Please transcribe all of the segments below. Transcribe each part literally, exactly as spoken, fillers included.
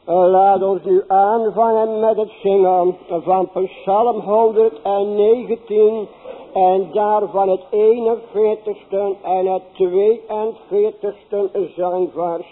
Laat ons nu aanvangen met het zingen van Psalm honderdnegentien en daarvan het eenenveertigste en het tweeënveertigste zangvers.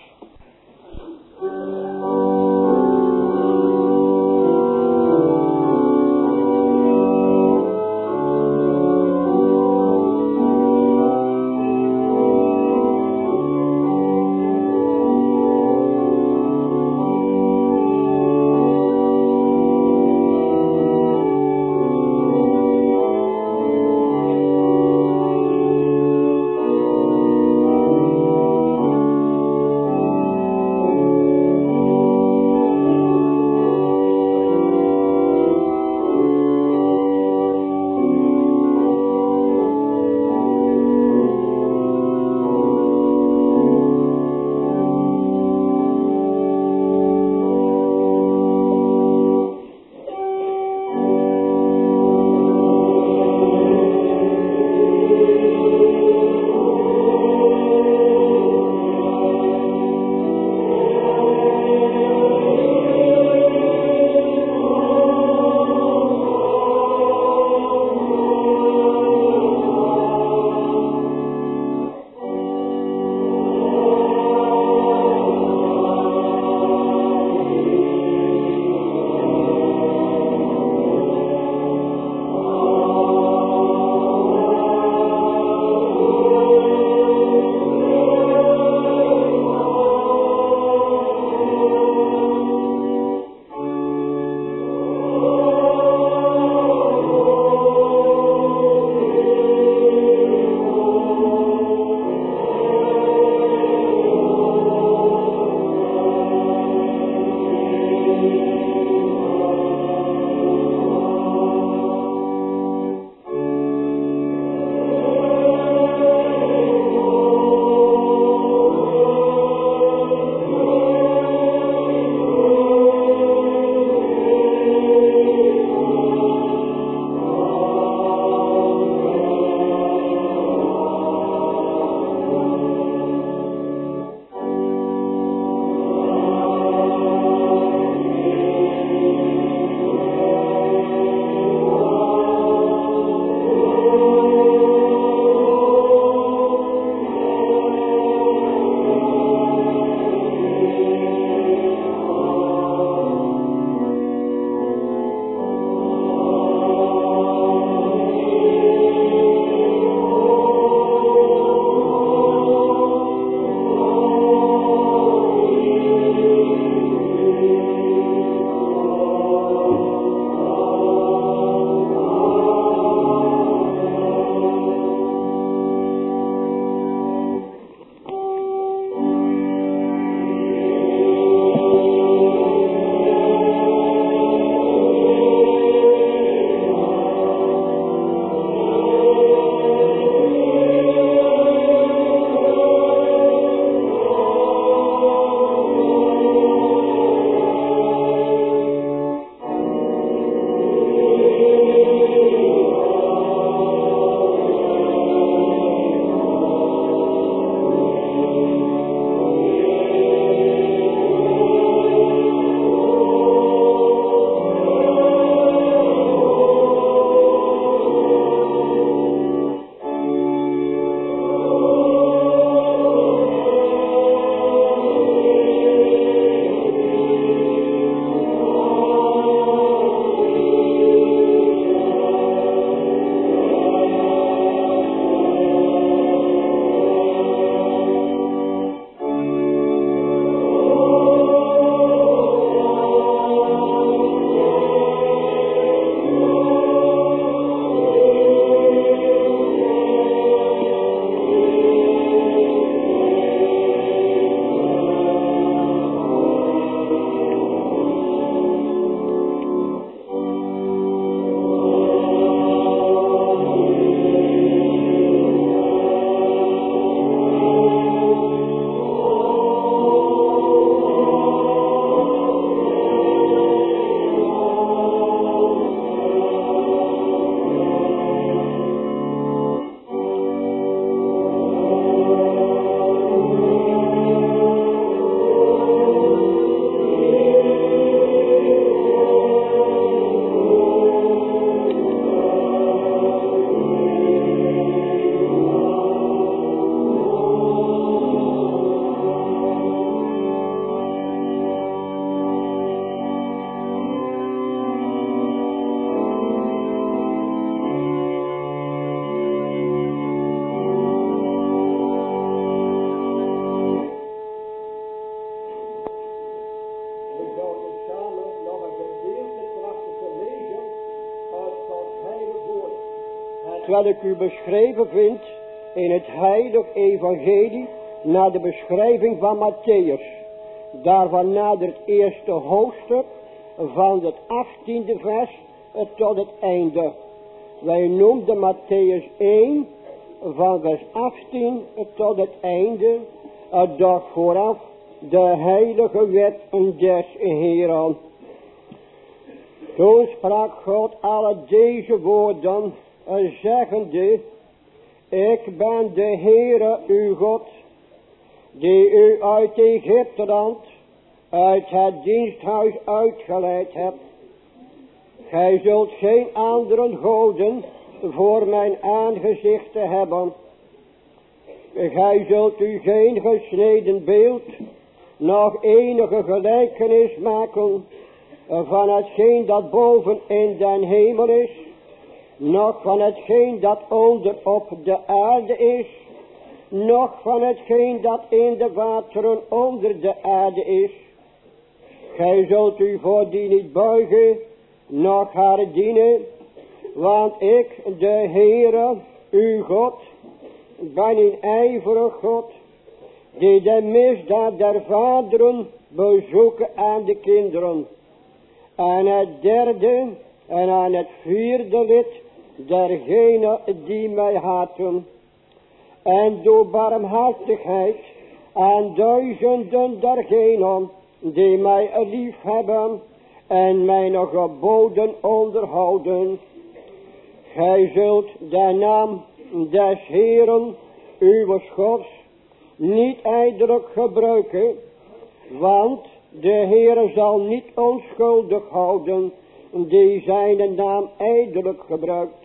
terwijl ik u beschreven vind in het heilig evangelie naar de beschrijving van Matthäus. Daarvan nader het eerste hoofdstuk van het achttiende vers tot het einde. Wij noemden Matthäus één van vers achttien tot het einde, doch vooraf de heilige wet des Heeren. Toen sprak God alle deze woorden, zeggende, ik ben de Heere uw God, die u uit Egypteland, uit het diensthuis uitgeleid hebt. Gij zult geen andere goden voor mijn aangezicht hebben. Gij zult u geen gesneden beeld, nog enige gelijkenis maken van hetgeen dat boven in den hemel is, nog van hetgeen dat onder op de aarde is, nog van hetgeen dat in de wateren onder de aarde is. Gij zult u voor die niet buigen, nog haar dienen, want ik, de Heere, uw God, ben een ijverig God, die de misdaad der vaderen bezoeken aan de kinderen, aan het derde en aan het vierde lid dergenen die mij haten, en door barmhartigheid aan duizenden dergenen die mij lief hebben en mijn geboden onderhouden. Gij zult de naam des Heeren, uw Gods, niet ijdelijk gebruiken, want de Heere zal niet onschuldig houden die zijn naam ijdelijk gebruikt.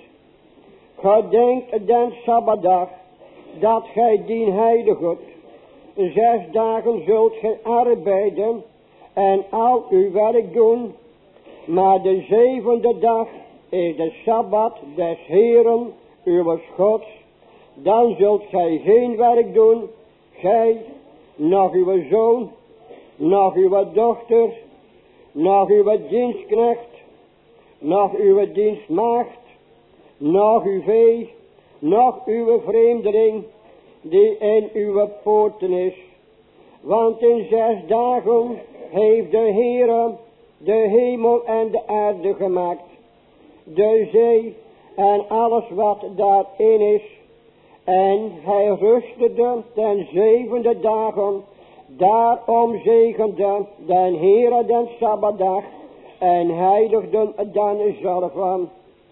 Gedenk den Sabbatdag, dat gij dien heiligt. Zes dagen zult gij arbeiden en al uw werk doen, maar de zevende dag is de Sabbat des Heeren, uw Gods. Dan zult gij geen werk doen, gij, nog uw zoon, nog uw dochter, nog uw dienstknecht, nog uw dienstmaagd, nog uw vee, nog uw vreemdeling, die in uw poorten is. Want in zes dagen heeft de Heere de hemel en de aarde gemaakt, de zee en alles wat daarin is. En hij rustte ten zevende dagen, daarom zegende den Heere den Sabbatdag en heiligde dan zelf.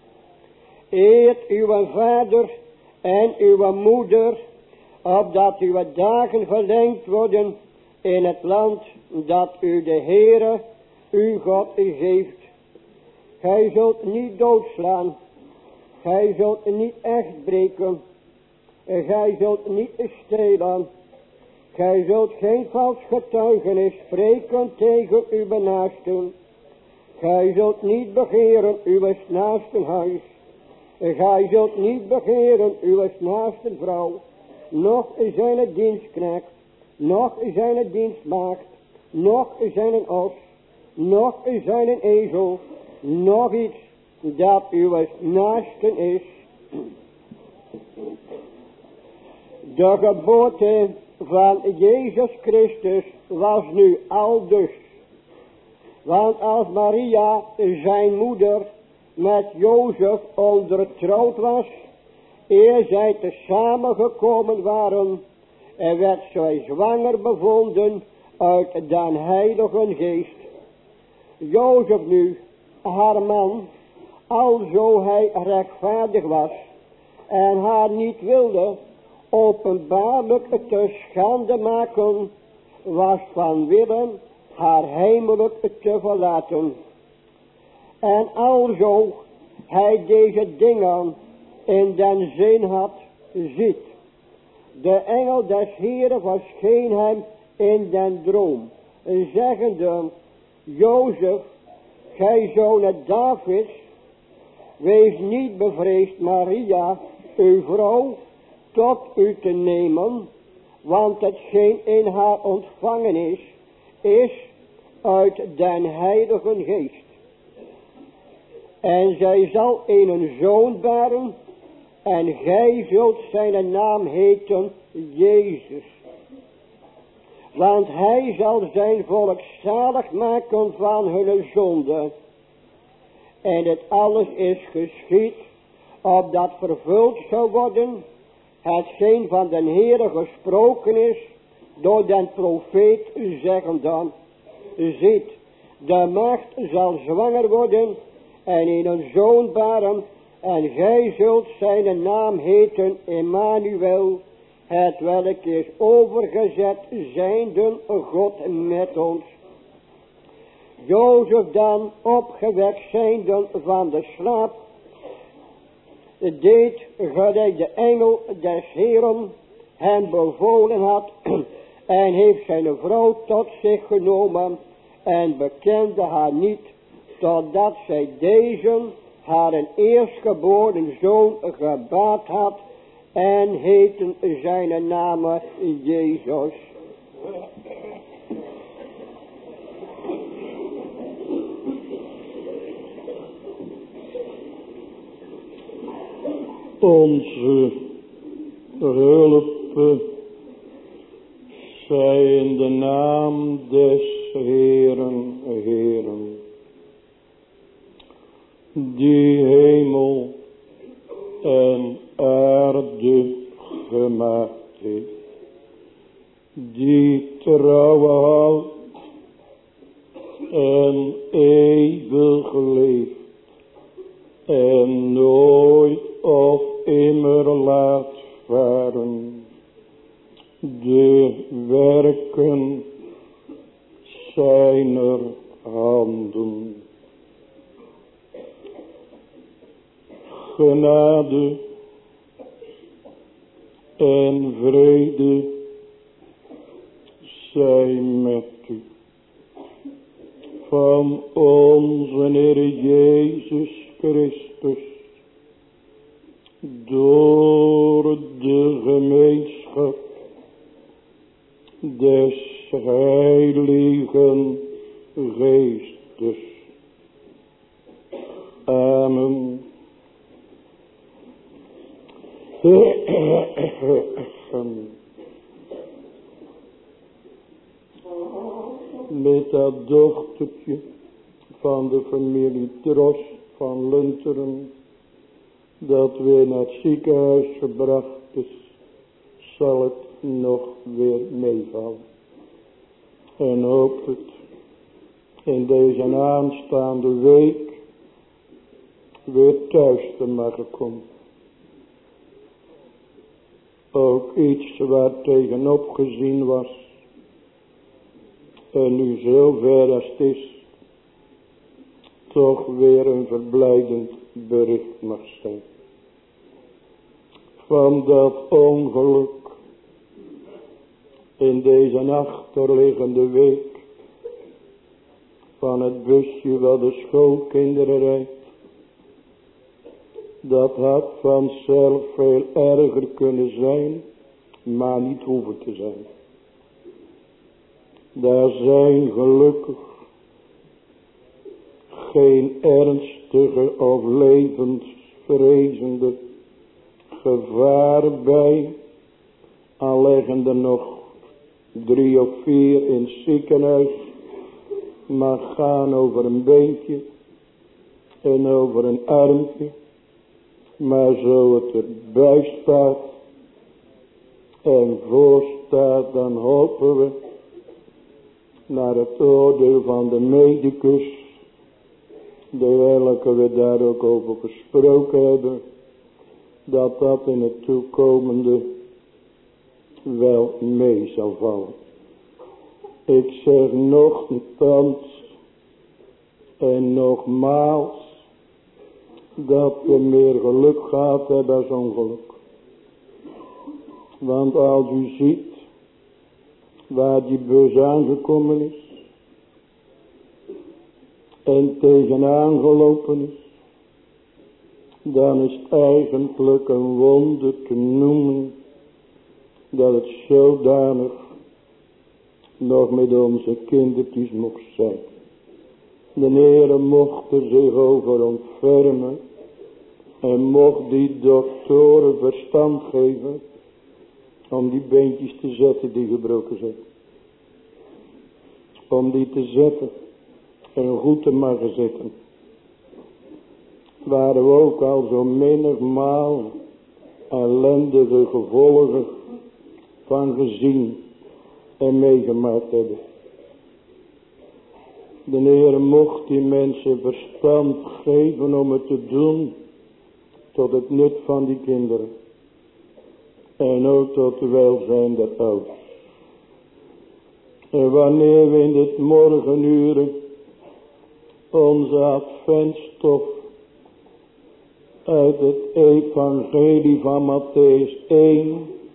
Eert uw vader en uw moeder, opdat uw dagen verlengd worden in het land dat u de Heere, uw God, geeft. Gij zult niet doodslaan, gij zult niet echt breken, gij zult niet stelen, gij zult geen vals getuigenis spreken tegen uw naasten, gij zult niet begeren uw naasten huis, gij zult niet begeren uw naasten vrouw, noch zijn dienstknecht, noch zijn dienstmaagd, noch zijn os, noch zijn ezel, nog iets dat uw naasten is. De geboorte van Jezus Christus was nu aldus. Want als Maria, zijn moeder, met Jozef ondertrouwd was, eer zij tezamen gekomen waren, en werd zij zwanger bevonden uit den Heilige Geest. Jozef nu, haar man, alzo hij rechtvaardig was en haar niet wilde openbaarlijk te schande maken, was van willen haar heimelijk te verlaten. En alzo hij deze dingen in den zin had, ziet. De engel des Heeren verscheen hem in den droom, zeggende, Jozef, gij zoon Davids, wees niet bevreesd Maria, uw vrouw, tot u te nemen, want hetgeen in haar ontvangen is, is uit den Heilige Geest. En zij zal een zoon baren, En gij zult zijn naam heten Jezus. Want hij zal zijn volk zalig maken van hun zonde. En dit alles is geschied, opdat vervuld zou worden, hetgeen van den Heere gesproken is, door den profeet zeggen dan, ziet, de maagd zal zwanger worden, en in een zoon baren, en gij zult zijn naam heten Emmanuel, het welk is overgezet zijnde God met ons. Jozef dan, opgewekt zijnde van de slaap, deed gelijk de engel des Heeren hem bevolen had, en heeft zijn vrouw tot zich genomen, en bekende haar niet, totdat zij deze haar een eerstgeboren zoon gebaard had, en heten zijn naam Jezus. Onze hulp zij in de naam des Heeren, Heeren, die hemel en aarde gemaakt heeft, die trouw houdt en eeuwig leeft en nooit of immer laat varen de werken zijner handen. Genade en vrede zij met u, van onze Heer Jezus Christus, door de gemeenschap des Heiligen Geestes. Amen. Met dat dochtertje van de familie Drost van Lunteren, dat weer naar het ziekenhuis gebracht is, zal het nog weer meevallen. En hoop het in deze aanstaande week weer thuis te mogen komen. Ook iets waar tegenop gezien was, en nu zover als het is, toch weer een verblijdend bericht mag zijn. Van dat ongeluk in deze achterliggende week, van het busje wat de schoolkinderen rijdt, dat had vanzelf veel erger kunnen zijn, maar niet hoeven te zijn. Daar zijn gelukkig geen ernstige of levensvrezende gevaar bij, al leggen er nog drie of vier in het ziekenhuis, maar gaan over een beentje en over een armpje. Maar zo het erbij staat en voor staat, dan hopen we naar het oordeel van de medicus, de welke we daar ook over gesproken hebben, dat dat in het toekomende wel mee zal vallen. Ik zeg nogthans en nogmaals, dat we meer geluk gehad hebben als ongeluk. Want als u ziet waar die bus aangekomen is en tegenaan gelopen is, dan is het eigenlijk een wonder te noemen dat het zodanig nog met onze kindertjes mocht zijn. De Heere mocht er zich over ontfermen En mocht die doktoren verstand geven om die beentjes te zetten die gebroken zijn. Om die te zetten en goed te mogen zitten. Waar we ook al zo menigmaal ellendige gevolgen van gezien en meegemaakt hebben. De Heer mocht die mensen verstand geven om het te doen tot het nut van die kinderen. En ook tot het welzijn der ouders. En wanneer we in dit morgenuren onze adventstof uit het evangelie van Matthäus één.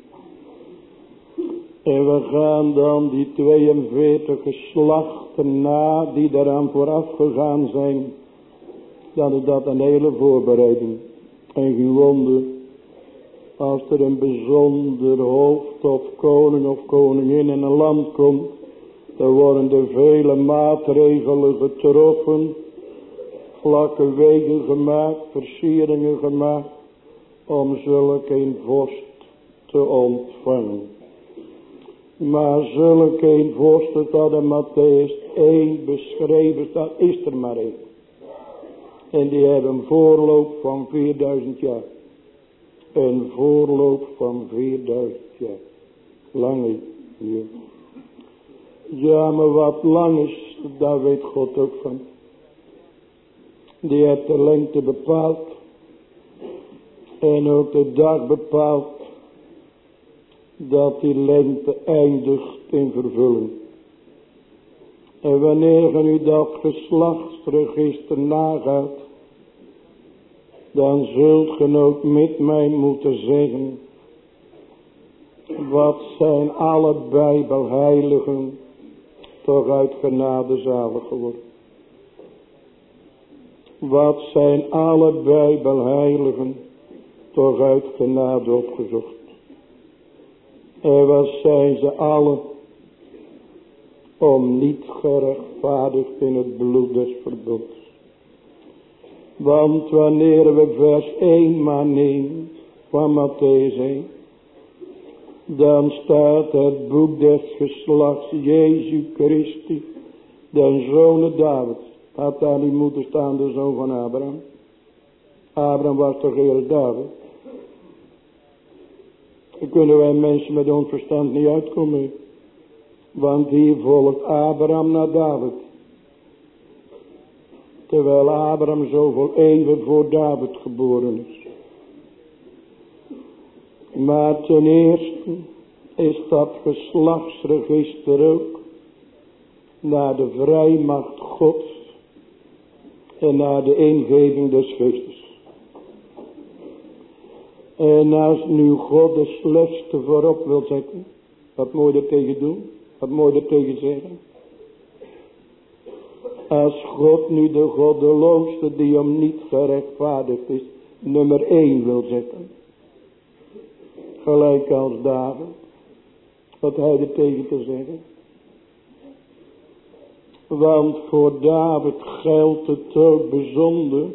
En we gaan dan die tweeënveertig geslachten na die daaraan vooraf gegaan zijn. Dan is dat een hele voorbereiding. En geen wonder, als er een bijzonder hoofd of koning of koningin in een land komt, dan worden er vele maatregelen getroffen, vlakke wegen gemaakt, versieringen gemaakt, om zulke een vorst te ontvangen. Maar zulke een vorst, dat in Matthäus één beschreven staat, is er maar één. En die hebben een voorloop van vierduizend jaar. Een voorloop van vierduizend jaar. Lang is. Ja. ja, maar wat lang is, daar weet God ook van. Die heeft de lengte bepaald. En ook de dag bepaald. Dat die lengte eindigt in vervulling. En wanneer je nu dat geslachtsregister nagaat, dan zult je ook met mij moeten zeggen, wat zijn alle Bijbelheiligen toch uit genade zalig geworden. Wat zijn alle Bijbelheiligen toch uit genade opgezocht. En wat zijn ze allen om niet gerechtvaardigd in het bloed des verbonds. Want wanneer we vers één maar nemen van Matthäus één, dan staat het boek des geslachts Jezus Christus, den zoon David. Had daar niet moeten staan, de zoon van Abraham. Abraham was toch eerder David. Dan kunnen wij mensen met ons verstand niet uitkomen. Want hier volgt Abraham naar David. Terwijl Abraham zoveel eeuwen voor David geboren is. Maar ten eerste is dat geslachtsregister ook naar de vrijmacht Gods en naar de ingeving des Geestes. En als nu God de slechtste voorop wil zetten, wat moet je er tegen doen? Wat moet je er tegen zeggen? Als God nu de goddeloosste die hem niet gerechtvaardigd is, nummer één wil zetten. Gelijk als David. Wat hij er tegen te zeggen? Want voor David geldt het ook bijzonder.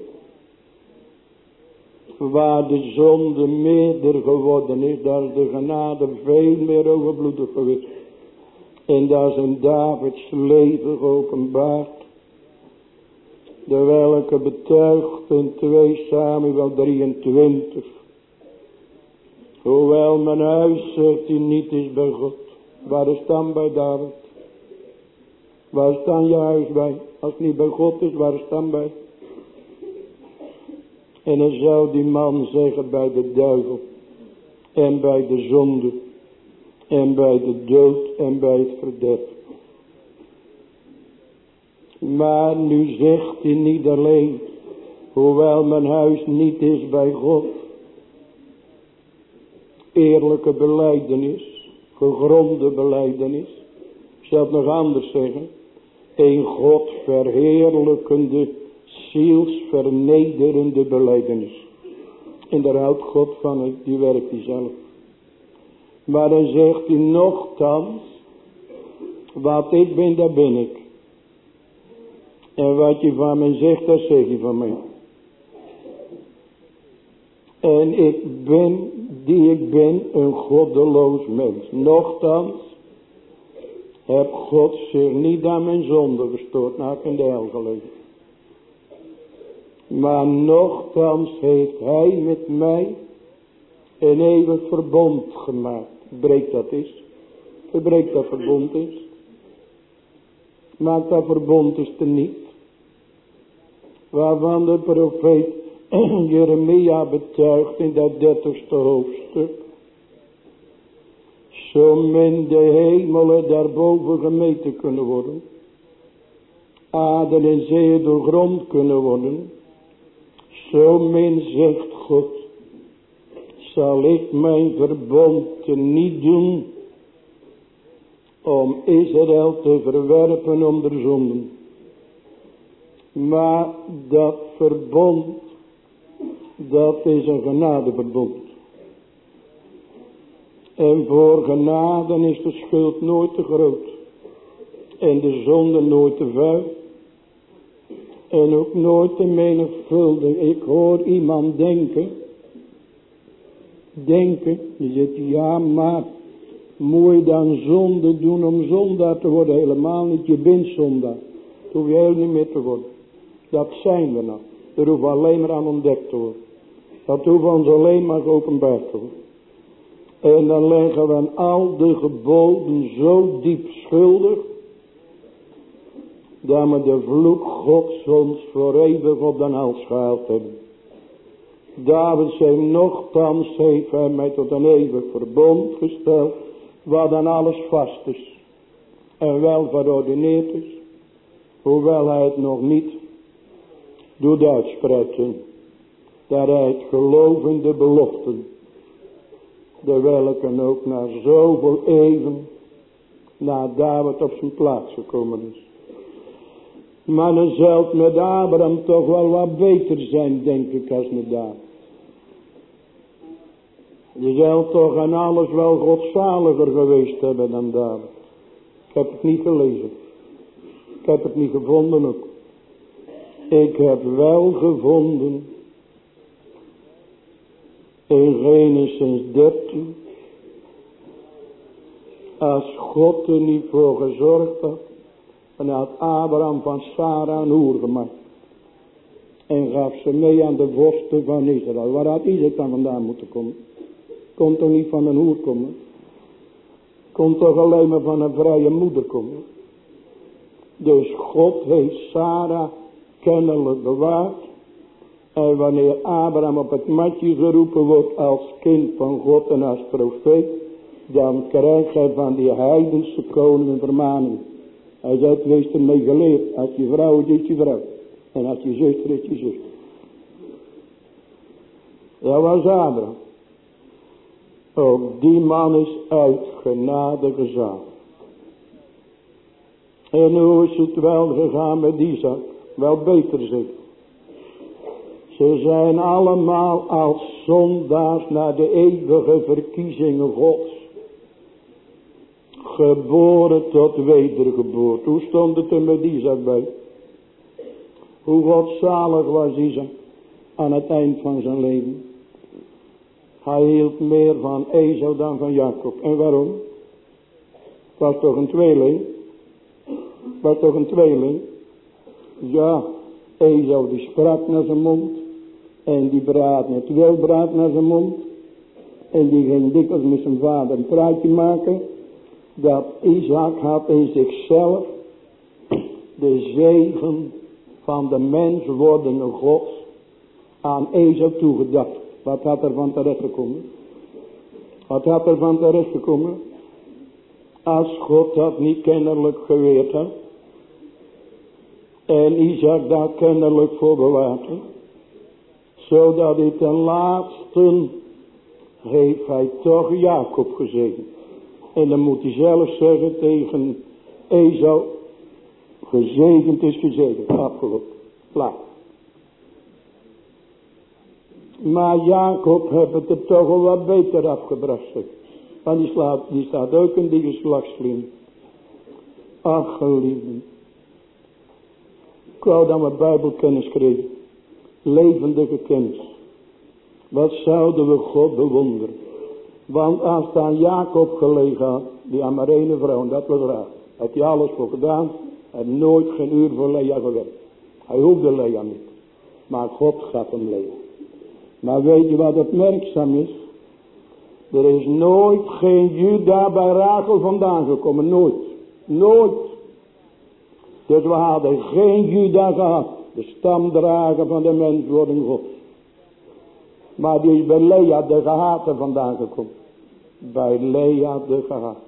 Waar de zonde meerder geworden is, daar is de genade veel meer overvloedig geweest. En dat is in Davids leven geopenbaard. De welke betuigt in twee Samuel drieëntwintig. Hoewel mijn huis, zegt hij, niet is bij God. Waar is dan bij David? Waar is dan je huis bij? Als het niet bij God is, waar is dan bij? En dan zou die man zeggen bij de duivel. En bij de zonde. En bij de dood en bij het verderf. Maar nu zegt hij niet alleen. Hoewel mijn huis niet is bij God. Eerlijke belijdenis. Gegronde belijdenis. Ik zal het nog anders zeggen. Een God verheerlijkende, zielsvernederende belijdenis. En daar houdt God van, die werkt hij zelf. Maar dan zegt hij nochtans, wat ik ben, daar ben ik. En wat je van mij zegt, dat zeg je van mij. En ik ben, die ik ben, een goddeloos mens. Nochtans heb God zich niet aan mijn zonde gestoord, nou ik in de hel gelegen. Maar nochtans heeft hij met mij een eeuwig verbond gemaakt. Breekt dat is. Verbreekt dat verbond is. Maakt dat verbond is er niet. Waarvan de profeet Jeremia betuigt in dat dertigste hoofdstuk. Zo min de hemelen daarboven gemeten kunnen worden. Aarde en zee doorgrond kunnen worden. Zo min zegt God. Zal ik mijn verbond niet doen. Om Israël te verwerpen onder zonden. Maar dat verbond. Dat is een genadeverbond. En voor genade is de schuld nooit te groot. En de zonde nooit te vuil. En ook nooit te menigvuldig. Ik hoor iemand denken. Denken. Je zegt ja maar. Moet je dan zonde doen om zondaar te worden? Helemaal niet. Je bent zondaar. Dat hoef je heel niet meer te worden. Dat zijn we nou. Dat hoeven we alleen maar aan ontdekt te worden. Dat hoeven ons alleen maar geopenbaard te worden. En dan leggen we aan al de geboden zo diep schuldig. Dat we de vloek Gods ons voor eeuwig op de hals gehaald hebben. David zei nochtans heeft hij mij tot een eeuwig verbond gesteld. Waar dan alles vast is. En wel verordeneerd is. Hoewel hij het nog niet doet uitspreken. Daar hij het gelovende beloften. De welke ook na zoveel eeuwen. Na David op zijn plaats gekomen is. Maar dan zal het met Abraham toch wel wat beter zijn, denk ik, als met David. Je zal toch aan alles wel godzaliger geweest hebben dan David. Ik heb het niet gelezen. Ik heb het niet gevonden ook. Ik heb wel gevonden. In Genesis dertien. Als God er niet voor gezorgd had. En had Abraham van Sarah een hoer gemaakt. En gaf ze mee aan de vorsten van Israël. Waar had Isaac dan vandaan moeten komen? Kon toch niet van een hoer komen? Kon toch alleen maar van een vrije moeder komen? Dus God heeft Sarah kennelijk bewaard. En wanneer Abraham op het matje geroepen wordt als kind van God en als profeet. Dan krijgt hij van die heidense koning een vermaning. Hij zei, wees ermee geleerd. Als je vrouw is, is je vrouw. En als je zuster is, je zuster. Dat was Abraham. Ook die man is uit genade gezaagd. En hoe is het wel gegaan met Isaac? Wel beter zeg. Ze zijn allemaal als zondaars naar de eeuwige verkiezingen Gods. Geboren tot wedergeboorte. Hoe stond het er met Isaac bij? Hoe godzalig was Isaac aan het eind van zijn leven. Hij hield meer van Esau dan van Jacob. En waarom? Het was toch een tweeling? Het was toch een tweeling? Ja, Esau die sprak naar zijn mond. En die braad net wel braad naar zijn mond. En die ging dikwijls met zijn vader een praatje maken. Dat Isaac had in zichzelf de zegen van de mens wordende Gods aan Esau toegedacht. Wat had er van terecht gekomen? Wat had er van terecht gekomen? Als God dat niet kennelijk geweerd had. En Isaac daar kennelijk voor bewaard had. Zodat hij ten laatste heeft hij toch Jacob gezegend. En dan moet hij zelf zeggen tegen Esau. Gezegend is gezegend. Afgelopen. Klaar. Maar Jacob heeft het er toch wel wat beter afgebracht. Want die, slaat, die staat ook in die geslachtslijn. Ach geliefde. Ik wou dat mijn bijbelkennis kreeg. Levendige kennis. Wat zouden we God bewonderen. Want als het aan Jacob gelegen had, die aan maar één vrouw, en dat was Rachel. Had hij alles voor gedaan, had nooit geen uur voor Lea gewerkt. Hij hoefde Lea niet. Maar God gaf hem Lea. Maar weet je wat het merkzaam is? Er is nooit geen Juda bij Rachel vandaan gekomen. Nooit. Nooit. Dus we hadden geen Juda gehad. De stamdrager van de menswording God. Maar die is bij Lea de gehate vandaan gekomen. Bij Lea de gehate.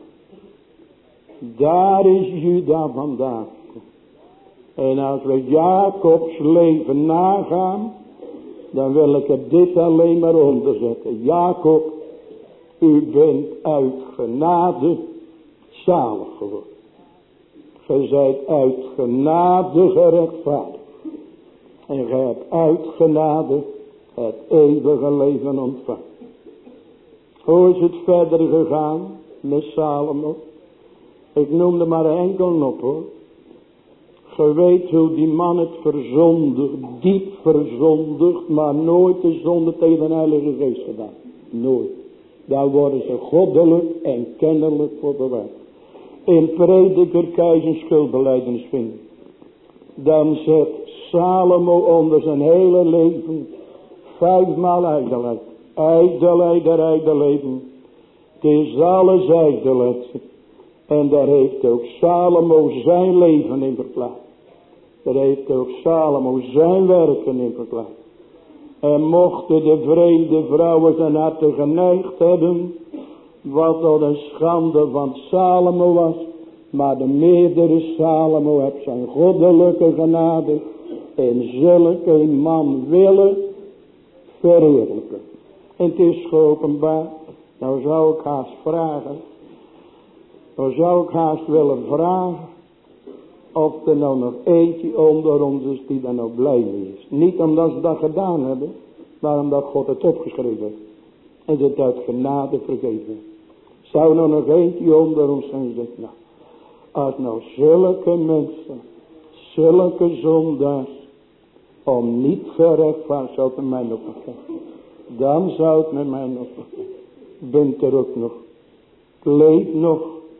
Daar is Juda vandaan gekomen. En als we Jacobs leven nagaan, dan wil ik er dit alleen maar onderzetten. Jacob, u bent uit genade zalig geworden. Ge zijt uit genade gerechtvaardigd. En ge hebt uit genade het eeuwige leven ontvangen. Hoe is het verder gegaan met Salomo? Ik noemde maar een enkel op hoor. Ge weet hoe die man het verzondigt, diep verzondigt, maar nooit de zonde tegen de Heilige Geest gedaan. Nooit. Daar worden ze goddelijk en kennelijk voor bewaard. In Prediker kan je zijn schuldbelijdenis vinden. Dan zet Salomo onder zijn hele leven vijfmaal ijdelheid. Ijdelheid der ijdelheden. Het is alles ijdelheid. En daar heeft ook Salomo zijn leven in verklaard. Daar heeft ook Salomo zijn werken in verklaard. En mochten de vreemde vrouwen zijn harten geneigd hebben, wat tot een schande van Salomo was, maar de meerdere Salomo heeft zijn goddelijke genade en zulke een man willen verheerlijken. En het is geopenbaard. Nou zou ik haast vragen, nou zou ik haast willen vragen, of er nou nog eentje onder ons is die daar nou blij mee is. Niet omdat ze dat gedaan hebben, maar omdat God het opgeschreven heeft. En ze het uit genade vergeven. Zou er nog eentje onder ons zijn die zegt, nou, als nou zulke mensen, zulke zondaars, om niet gerechtvaardigd zou het met mij nog gaan. Dan zou het met mij nog gaan. Bent er ook nog. Leeft nog.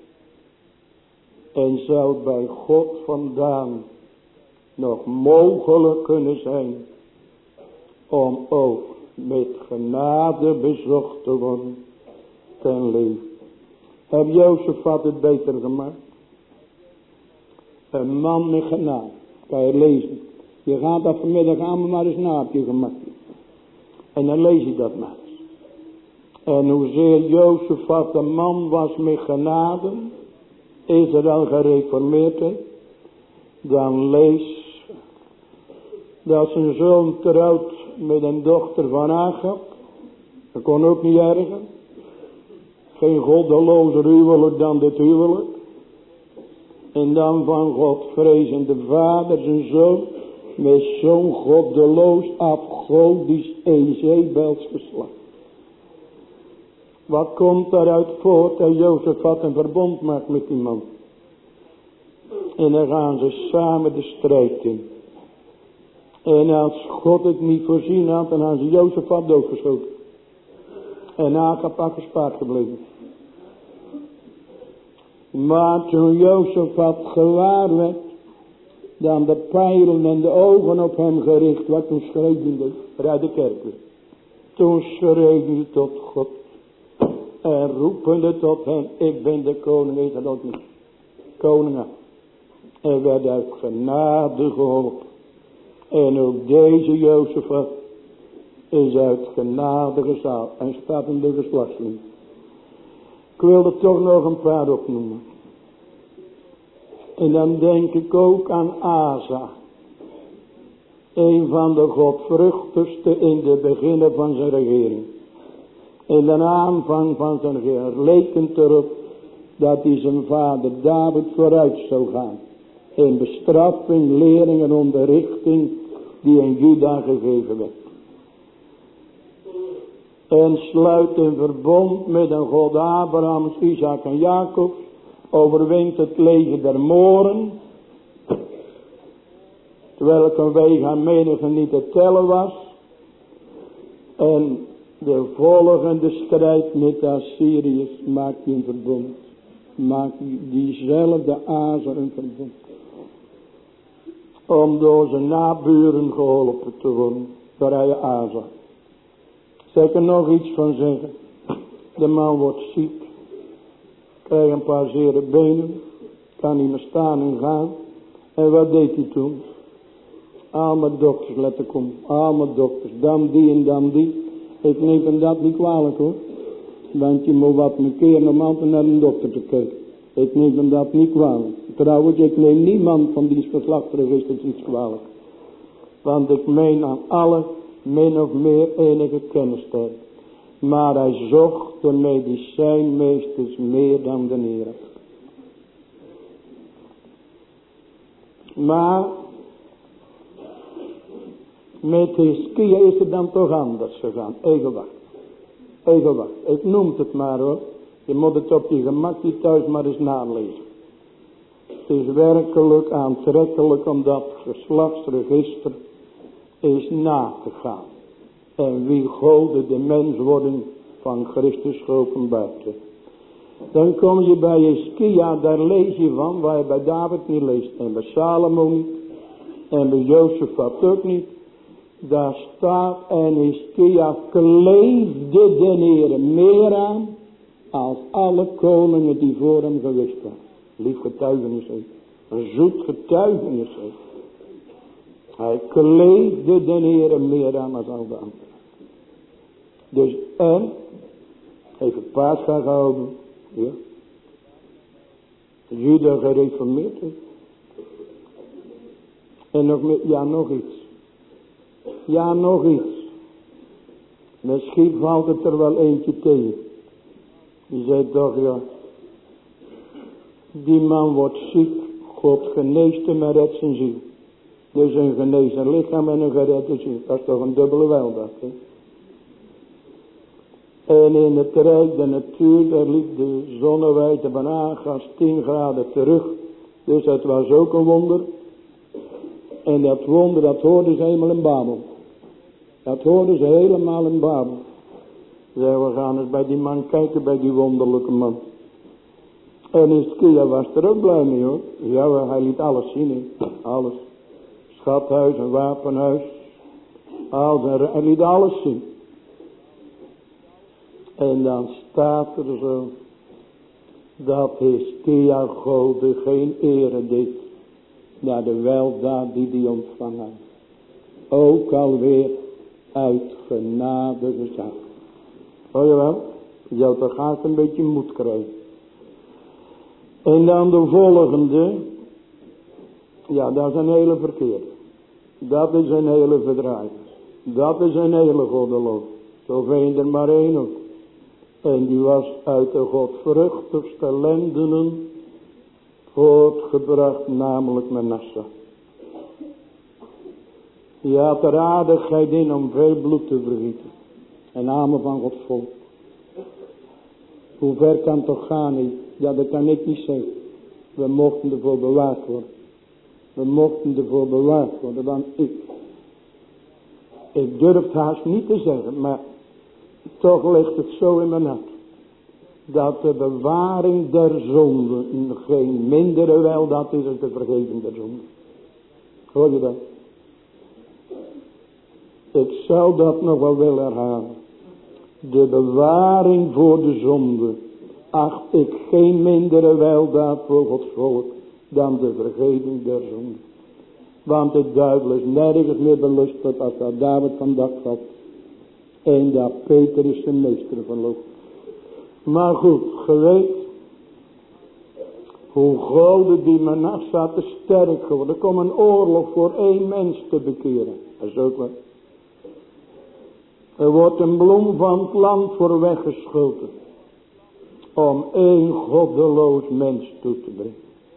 En zou bij God vandaan nog mogelijk kunnen zijn om ook met genade bezocht te worden ten leven. Heb Jozefat het beter gemaakt? Een man met genade. Kan je lezen. Je gaat dat vanmiddag aan maar eens na op je gemak. En dan lees je dat maar eens. En hoezeer Jozefat een man was met genade, Israël gereformeerd heeft, dan lees dat zijn zoon trouwt met een dochter van Agab. Dat kon ook niet erger. Geen goddelozer huwelijk dan dit huwelijk. En dan van God vrezende vader zijn zoon met zo'n goddeloos afgodisch Ezebels geslacht. Wat komt daaruit voort? Dat Jozefat een verbond maakt met die man. En dan gaan ze samen de strijd in. En als God het niet voorzien had, dan hadden ze Jozefat doodgeschoten. En Agab gespaard gebleven. Maar toen Jozefat gewaar werd, dan de pijlen en de ogen op hem gericht, wat toen schreeuwde hij uit de kerk weer. Toen schreeuwde hij tot God. En roepende tot hem, ik ben de koning, weet dat ook niet. Koningen. En werd uit genade geholpen. En ook deze Jozefat is uit genade gezaald. En staat in de geslachtslinie. Ik wil er toch nog een paar opnoemen. En dan denk ik ook aan Asa. Een van de godvruchtigste in de beginnen van zijn regering. In de aanvang van zijn regering leek het erop dat hij zijn vader David vooruit zou gaan. In bestraffing, lering en onderrichting die in Juda gegeven werd. En sluit een verbond met een God Abrahams, Isaac en Jacob. Overwint het leger der Moren. Terwijl een wegen aan menige niet te tellen was. En De volgende strijd met Assyriërs maakt hij een verbond. Maakt diezelfde Aza een verbond. Om door zijn naburen geholpen te worden. Vrije Aza. Zal ik er nog iets van zeggen. De man wordt ziek. Krijgt een paar zere benen. Kan niet meer staan en gaan. En wat deed hij toen? Allemaal dokters laten komen. Allemaal dokters. Dan die en dan die. Ik neem hem dat niet kwalijk hoor. Want je moet wat een keer normaal naar een dokter te kijken. Ik neem hem dat niet kwalijk. Trouwens, ik neem niemand van die geslachtsregisters iets kwalijk. Want ik meen aan alle min of meer enige kennis te hebben. Maar hij zocht de medicijnmeesters meer dan de heren. Maar met Hiskia is het dan toch anders gegaan. Even wacht. Even wacht. Ik noem het maar hoor. Je moet het op je gemakje thuis maar eens nalezen. Het is werkelijk aantrekkelijk om dat geslachtsregister eens na te gaan. En wie golde de menswording van Christus geopenbaard heeft. Dan kom je bij Hiskia, daar lees je van, waar je bij David niet leest. En bij Salomo niet. En bij Jozefat ook niet. Daar staat, en Hiskia kleefde den Heere meer aan, als alle koningen die voor hem geweest waren. Lief getuigenis heeft. Een zoet getuigenis heeft. Hij kleefde den Heere meer aan als al de anderen. Dus en, even Pascha gehouden. Ja. Juda gereformeerd heeft. En nog meer, ja nog iets. Ja nog iets. Misschien valt het er wel eentje tegen. Die zei toch ja. Die man wordt ziek. God geneest hem en redt zijn ziel. Dus een genezen lichaam en een geredde ziel. Dat is toch een dubbele weldaad. Hè? En in het rijk de natuur, daar liep de zonnewijte van Agas tien graden terug. Dus dat was ook een wonder. En dat wonder, dat hoorden ze helemaal in Babel. Dat hoorden ze helemaal in Babel. Zei, we gaan eens bij die man kijken, bij die wonderlijke man. En Hiskia was er ook blij mee hoor. Ja, hij liet alles zien. He. Alles. Schathuis, een wapenhuis. Alles, hij liet alles zien. En dan staat er zo. Dat Hiskia golde geen ere deed. Naar de weldaad die hij ontvangen had. Ook alweer uit genade gezag. Hoor je wel? Je zou toch haast een beetje moed krijgen. En dan de volgende. Ja, dat is een hele verkeerde. Dat is een hele verdraaiing. Dat is een hele goddeloos. Zo vind je er maar één ook. En die was uit de godvruchtigste lendenen voortgebracht, namelijk Manasseh. Die had er aardigheid in om veel bloed te vergieten. En namen van Gods volk. Hoe ver kan het toch gaan? Niet? Ja, dat kan ik niet zeggen. We mochten ervoor bewaard worden. We mochten ervoor bewaard worden. Want ik, ik durf het haast niet te zeggen. Maar toch ligt het zo in mijn hart. Dat de bewaring der zonde geen mindere weldaad is als de vergeving der zonde. Hoor je dat? Ik zou dat nog wel willen herhalen. De bewaring voor de zonde acht ik geen mindere weldaad voor Gods volk dan de vergeving der zonde. Want de duivel is nergens meer belust tot als dat David van dak had. En dat Peter is zijn meester verloopt. Maar goed, geweet. Hoe groter die Manasseh te sterk geworden. Er komt een oorlog voor één mens te bekeren. Dat is ook wat. Er wordt een bloem van het land voor weggeschoten. Om één goddeloos mens toe te brengen.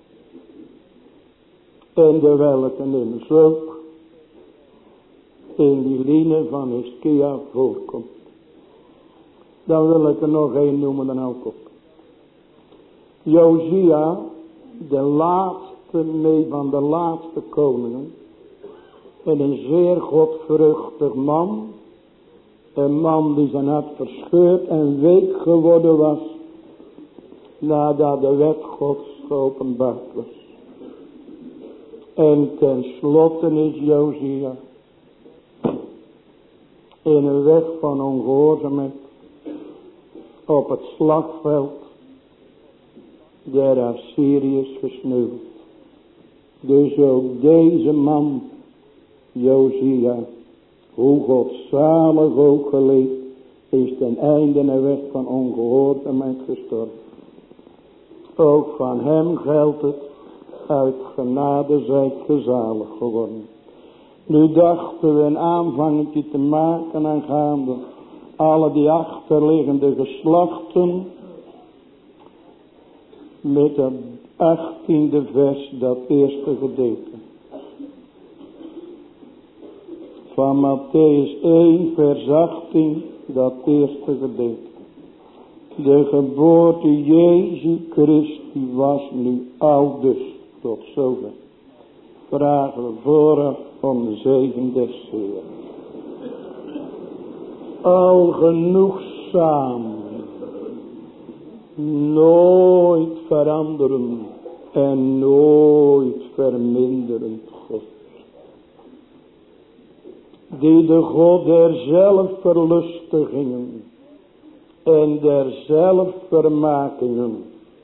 En de welke in zulk in die linie van Hiskia voorkomt. Dan wil ik er nog één noemen dan ook op. Josia, de laatste, nee van de laatste koningen. En een zeer godvruchtig man. Een man die zijn hart verscheurd en week geworden was. Nadat de wet Gods geopenbaard was. En tenslotte is Josia. In een weg van ongehoorzaamheid. Op het slagveld. Der Assyriërs gesneuveld. Dus ook deze man. Josia. Hoe godzalig ook geleefd. Is ten einde een weg van ongehoorzaamheid gestorven. Ook van hem geldt het. Uit genade zijt gezalig geworden. Nu dachten we een aanvangetje te maken aangaande alle die achterliggende geslachten. Met het achttiende vers, dat eerste gedeelte. Van Matthäus één vers achttien, dat eerste gedeelte. De geboorte Jezus Christi was nu al dus tot zover. Vragen we vooraf om de zegen des Heeren. Al genoegzaam, nooit veranderen en nooit verminderend God. Die de God der zelfverlustigingen en der zelfvermakingen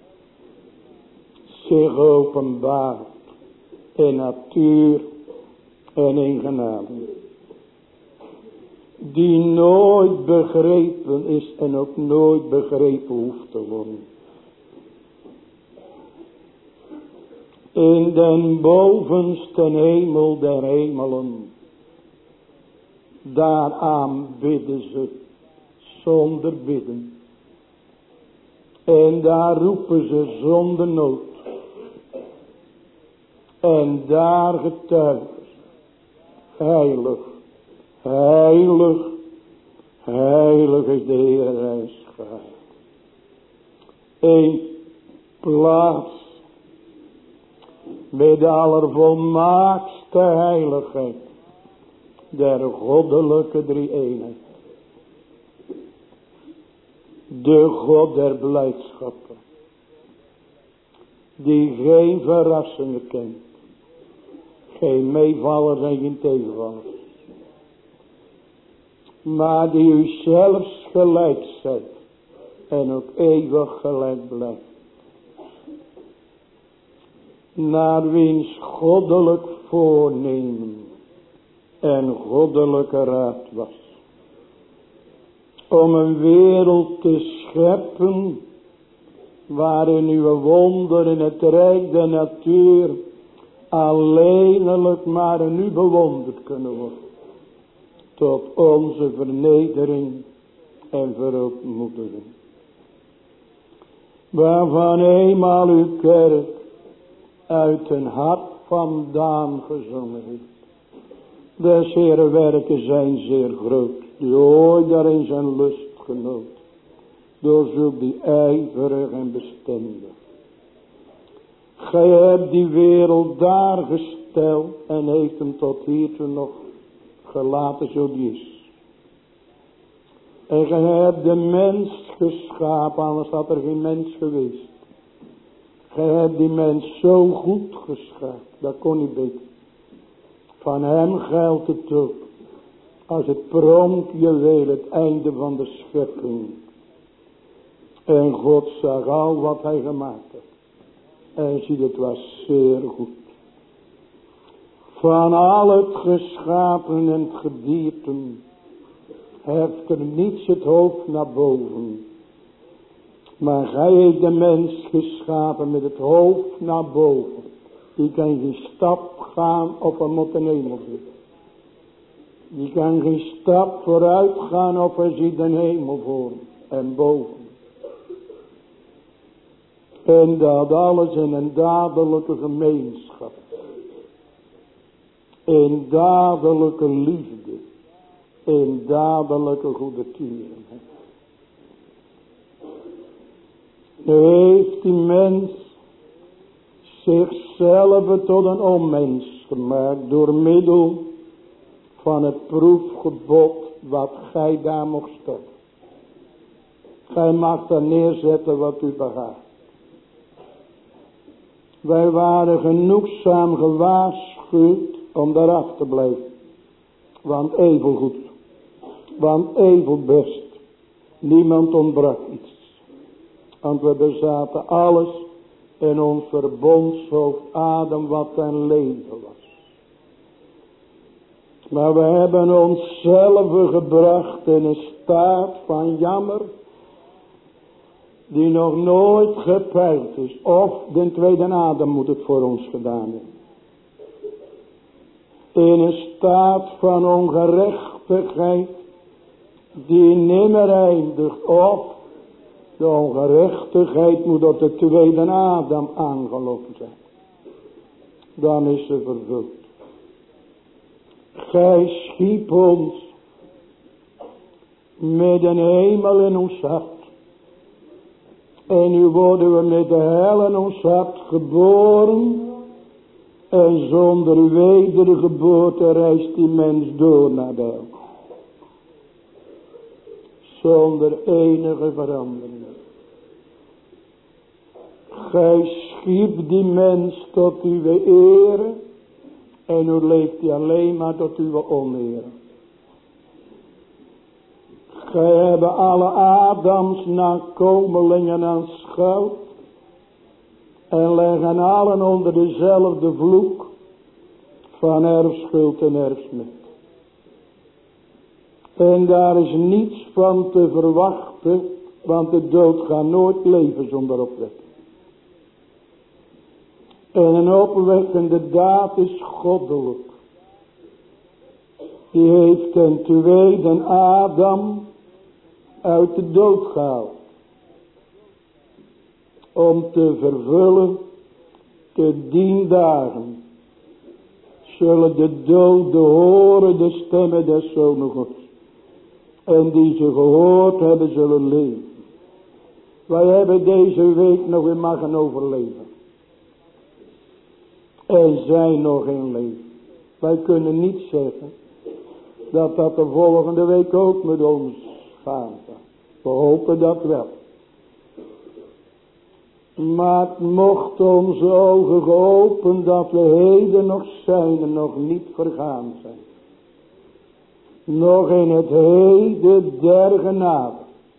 zich openbaart in natuur en in genade. Die nooit begrepen is en ook nooit begrepen hoeft te worden. In den bovenste hemel der hemelen, daar aanbidden ze zonder bidden. En daar roepen ze zonder nood. En daar getuigen ze, heilig, heilig, heilig is de Heer zijn schaar. Een plaats met de allervolmaakste heiligheid der goddelijke drie-eenheid. De God der blijdschappen, die geen verrassingen kent, geen meevallers en geen tegenvallers, maar die u zelfs gelijk zijt en ook eeuwig gelijk blijft. Naar wiens goddelijk voornemen en goddelijke raad was. Om een wereld te scheppen waarin uw wonder in het rijk der natuur alleenlijk maar in u bewonderd kunnen worden. Tot onze vernedering en verootmoediging. Waarvan eenmaal uw kerk uit een hart vandaan gezongen heeft. Des Heeren werken zijn zeer groot, die ooit daarin zijn lust genoot. Door zulk die ijverig en bestendig. Gij hebt die wereld daar gesteld en heeft hem tot hiertoe nog gelaten zo die is. En gij hebt de mens geschapen, anders had er geen mens geweest. Gij hebt die mens zo goed geschapen, dat kon niet beter. Van hem geldt het ook, als het pronkjuweel, het einde van de schepping. En God zag al wat hij gemaakt had. En ziet, het was zeer goed. Van al het geschapen en het gedierten heft er niets het hoofd naar boven. Maar gij heeft de mens geschapen met het hoofd naar boven. Die kan geen stap gaan of er moet een hemel zien. Die kan geen stap vooruit gaan of er ziet een hemel voor en boven. En dat alles in een dadelijke gemeenschap. In dadelijke liefde. In dadelijke goedertierenheid. Nu heeft die mens zichzelf tot een onmens gemaakt door middel van het proefgebod wat gij daar mocht stellen. Gij mag daar neerzetten wat u behaagt. Wij waren genoegzaam gewaarschuwd om daaraf te blijven. Want evengoed, want evenbest, niemand ontbrak iets. Want we bezaten alles in ons verbondshoofd Adam wat een leven was. Maar we hebben onszelf gebracht in een staat van jammer, die nog nooit gepeild is. Of de tweede Adam moet het voor ons gedaan hebben. In een staat van ongerechtigheid, die nimmer eindigt. Of de ongerechtigheid moet op de tweede Adam aangelopen zijn. Dan is ze vervuld. Gij schiep ons met een hemel in ons hart. En nu worden we met de hel in ons hart geboren. En zonder wedergeboorte reist die mens door naar de hel. Zonder enige verandering. Gij schiep die mens tot uw ere. En nu leeft hij alleen maar tot uw oneer. Gij hebben alle Adams nakomelingen aanschouwd. En leggen allen onder dezelfde vloek van erfschuld en erfsmet. En daar is niets van te verwachten, want de dood gaat nooit leven zonder opwekking. En een opwekkende daad is goddelijk. Die heeft een tweede Adam uit de dood gehaald. Om te vervullen te dien dagen zullen de doden horen de stemmen des Zonen Gods. En die ze gehoord hebben zullen leven. Wij hebben deze week nog weer mogen overleven. En zijn nog in leven. Wij kunnen niet zeggen dat dat de volgende week ook met ons gaat. We hopen dat wel. Maar het mocht onze ogen geopend dat we heden nog zijn en nog niet vergaan zijn. Nog in het heden der genade.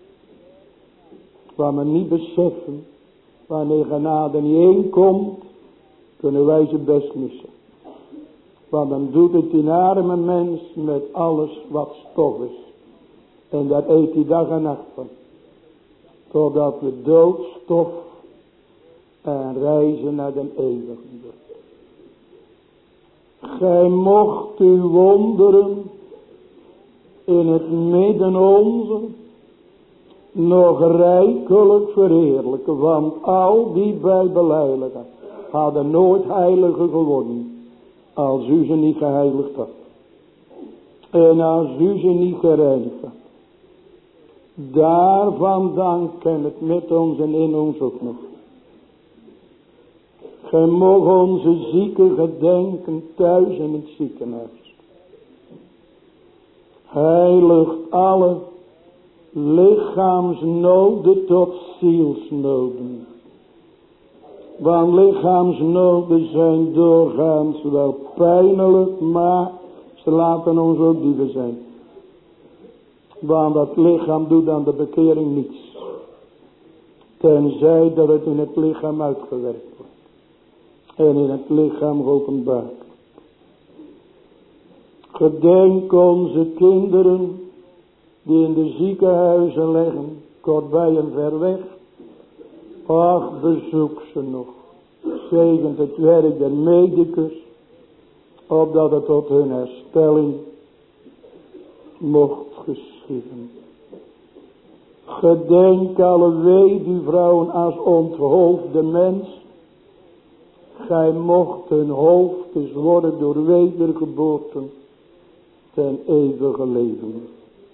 Waar we niet beseffen, wanneer genade niet heen komt, kunnen wij ze best missen. Want dan doet het die arme mens met alles wat stof is. En dat eet hij dag en nacht van. Totdat we doodstof en reizen naar den eeuwige dood. Gij mocht u wonderen in het midden onze nog rijkelijk verheerlijken. Want al die bijbelijken hadden nooit heilige geworden als u ze niet geheiligd had. En als u ze niet gereinigd had. Daarvan dank en het met ons en in ons ook nog. Gij mocht onze zieken gedenken thuis in het ziekenhuis. Heiligt alle lichaamsnoden tot zielsnoden. Want lichaamsnoden zijn doorgaans wel pijnlijk, maar ze laten ons ook dieven zijn. Want dat lichaam doet aan de bekering niets. Tenzij dat het in het lichaam uitgewerkt wordt. En in het lichaam openbaar. Gedenk onze kinderen die in de ziekenhuizen liggen, kortbij en ver weg. Ach, bezoek ze nog. Zegent het werk der medicus, opdat het tot hun herstelling mocht geschieden. Gedenk alle weduwvrouwen als onthoofde mens. Gij mocht hun hoofd dus worden door wedergeboorte ten eeuwige leven.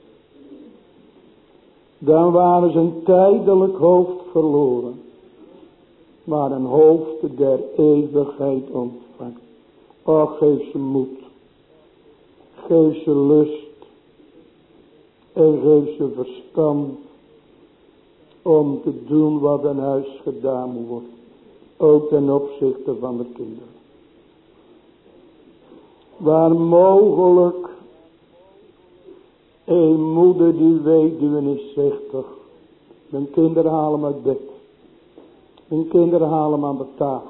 Dan waren ze een tijdelijk hoofd verloren, maar een hoofd der eeuwigheid ontvangt. Och, geef ze moed, geef ze lust, En geef ze verstand om te doen wat in huis gedaan moet worden. Ook ten opzichte van de kinderen. Waar mogelijk een moeder die weduwe is, zegt toch: mijn kinderen halen me uit bed. Mijn kinderen halen me aan de tafel.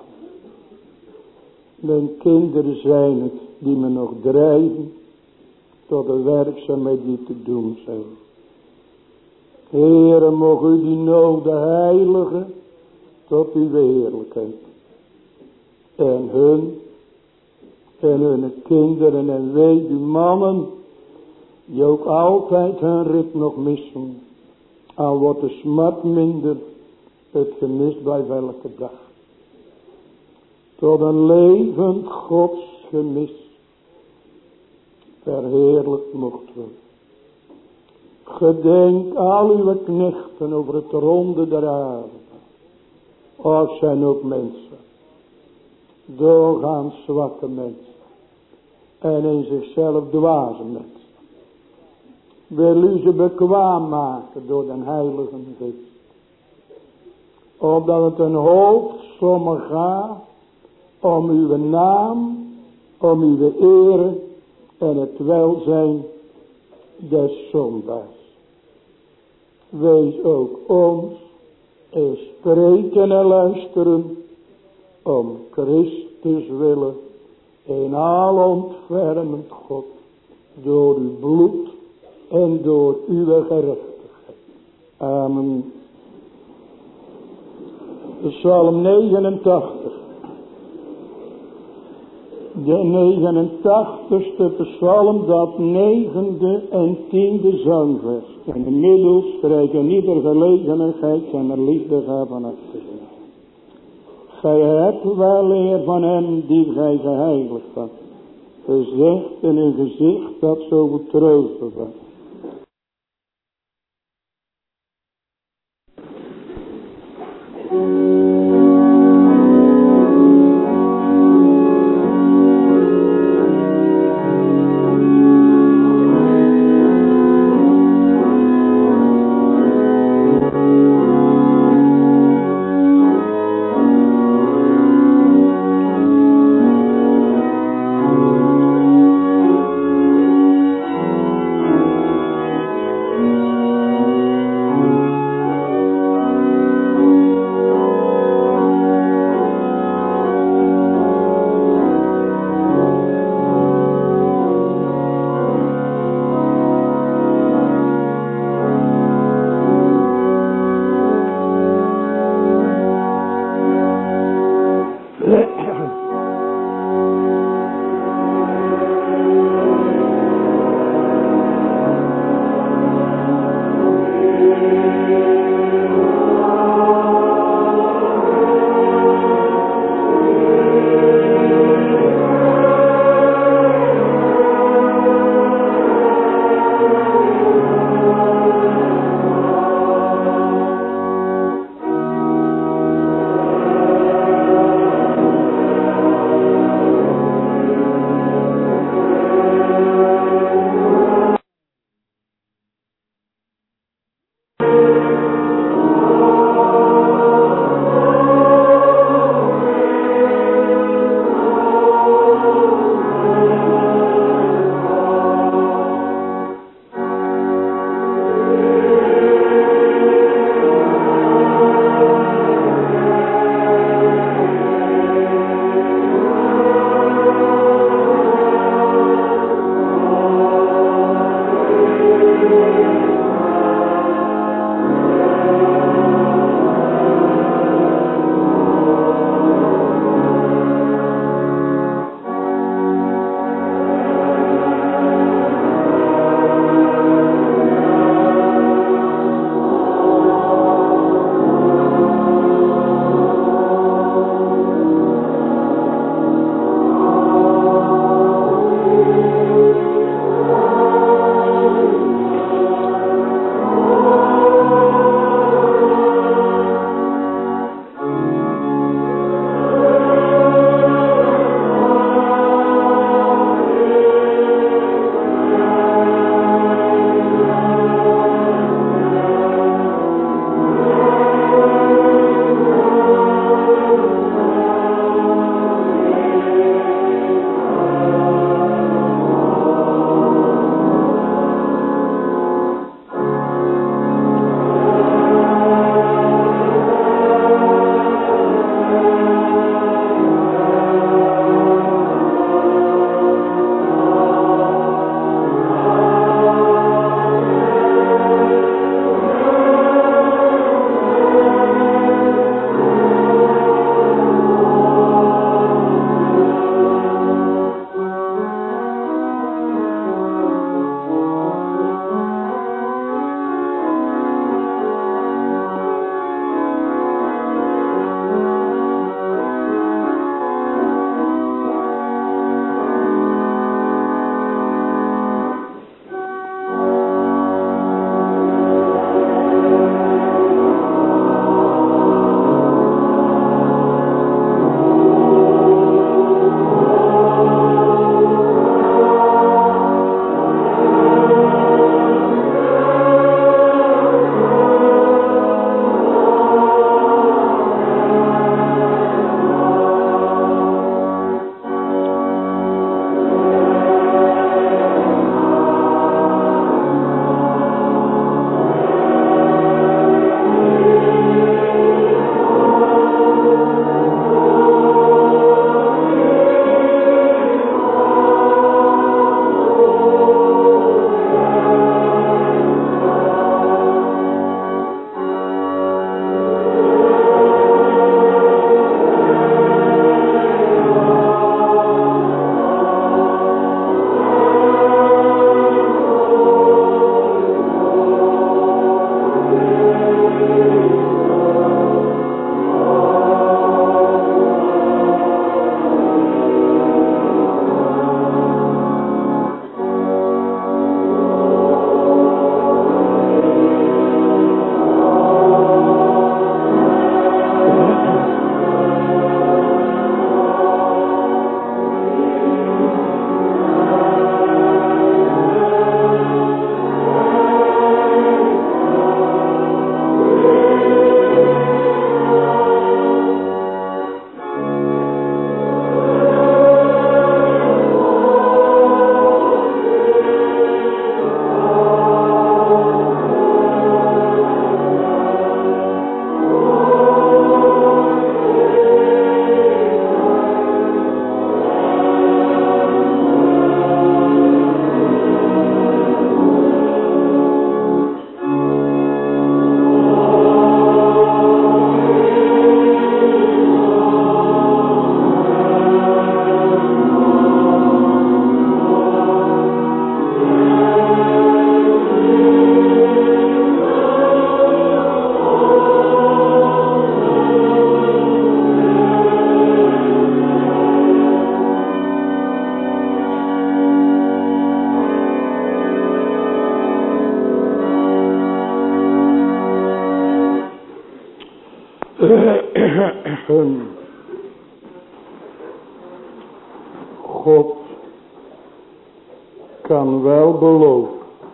Mijn kinderen zijn het die me nog drijven tot de werkzaamheid die te doen zijn. Heere, mocht u die noden heiligen tot uw heerlijkheid. En hun, en hun kinderen en weduwmannen, die ook altijd hun rit nog missen. Al wordt de smart minder, het gemis bij welke dag. Tot een levend godsgemis verheerlijkt mocht worden. Gedenk al uw knechten over het ronde der aarde. Of zijn ook mensen. Doorgaans zwakke mensen. En in zichzelf dwaze mensen. Wil u ze bekwaam maken door den Heilige Geest. Opdat het een hoofdsomme gaat om uw naam, om uw ere en het welzijn des zondaars. Wees ook ons en spreken en luisteren om Christus willen in al ontfermend God door uw bloed en door uw gerechtigheid. Amen. Psalm negenentachtig. De negenentachtigste psalm, dat negende en tiende zangvers. En inmiddels krijg je ieder gelegenheid en er liefde gaat van achter. Gij hebt wel eer van hem die gij geheiligd had. Gezegd in een gezicht dat zo troosten was. Thank God kan wel beloven.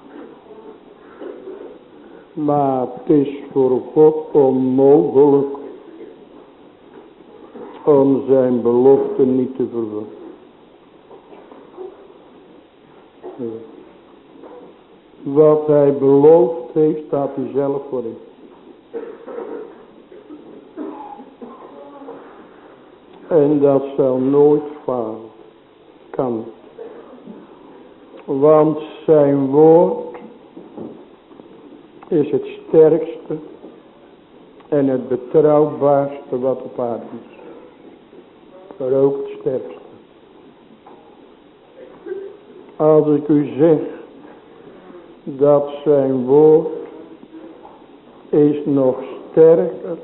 Maar het is voor God onmogelijk om zijn belofte niet te vervullen. Wat hij beloofd heeft, staat hij zelf voor in. En dat zal nooit falen. Kan. Want zijn woord is het sterkste en het betrouwbaarste wat op aarde is. Maar ook het sterkste. Als ik u zeg dat zijn woord is nog sterker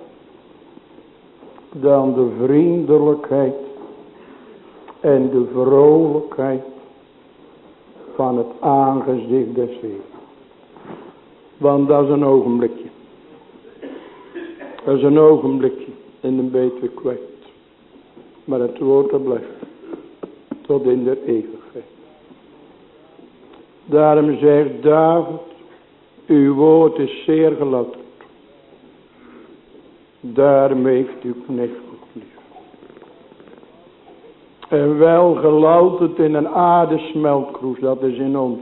dan de vriendelijkheid en de vrolijkheid van het aangezicht des Heeren. Want dat is een ogenblikje. Dat is een ogenblikje en dan ben je het weer kwijt. Maar het woord dat blijft tot in de eeuwigheid. Daarom zegt David, uw woord is zeer gelouterd. Daarom heeft uw knecht God lief. En wel gelouterd in een aardesmeltkroes, dat is in ons.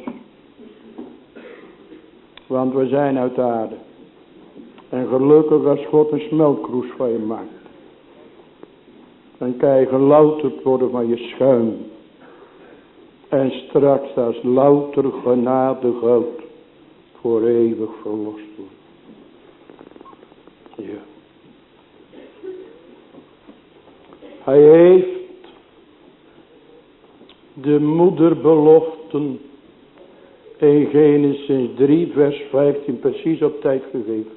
Want we zijn uit aarde. En gelukkig als God een smeltkroes van je maakt. Dan kan je gelouterd worden van je schuim. En straks als louter genade goud voor eeuwig verlost worden. Ja. Hij heeft de moederbeloften in Genesis drie vers vijftien precies op tijd gegeven.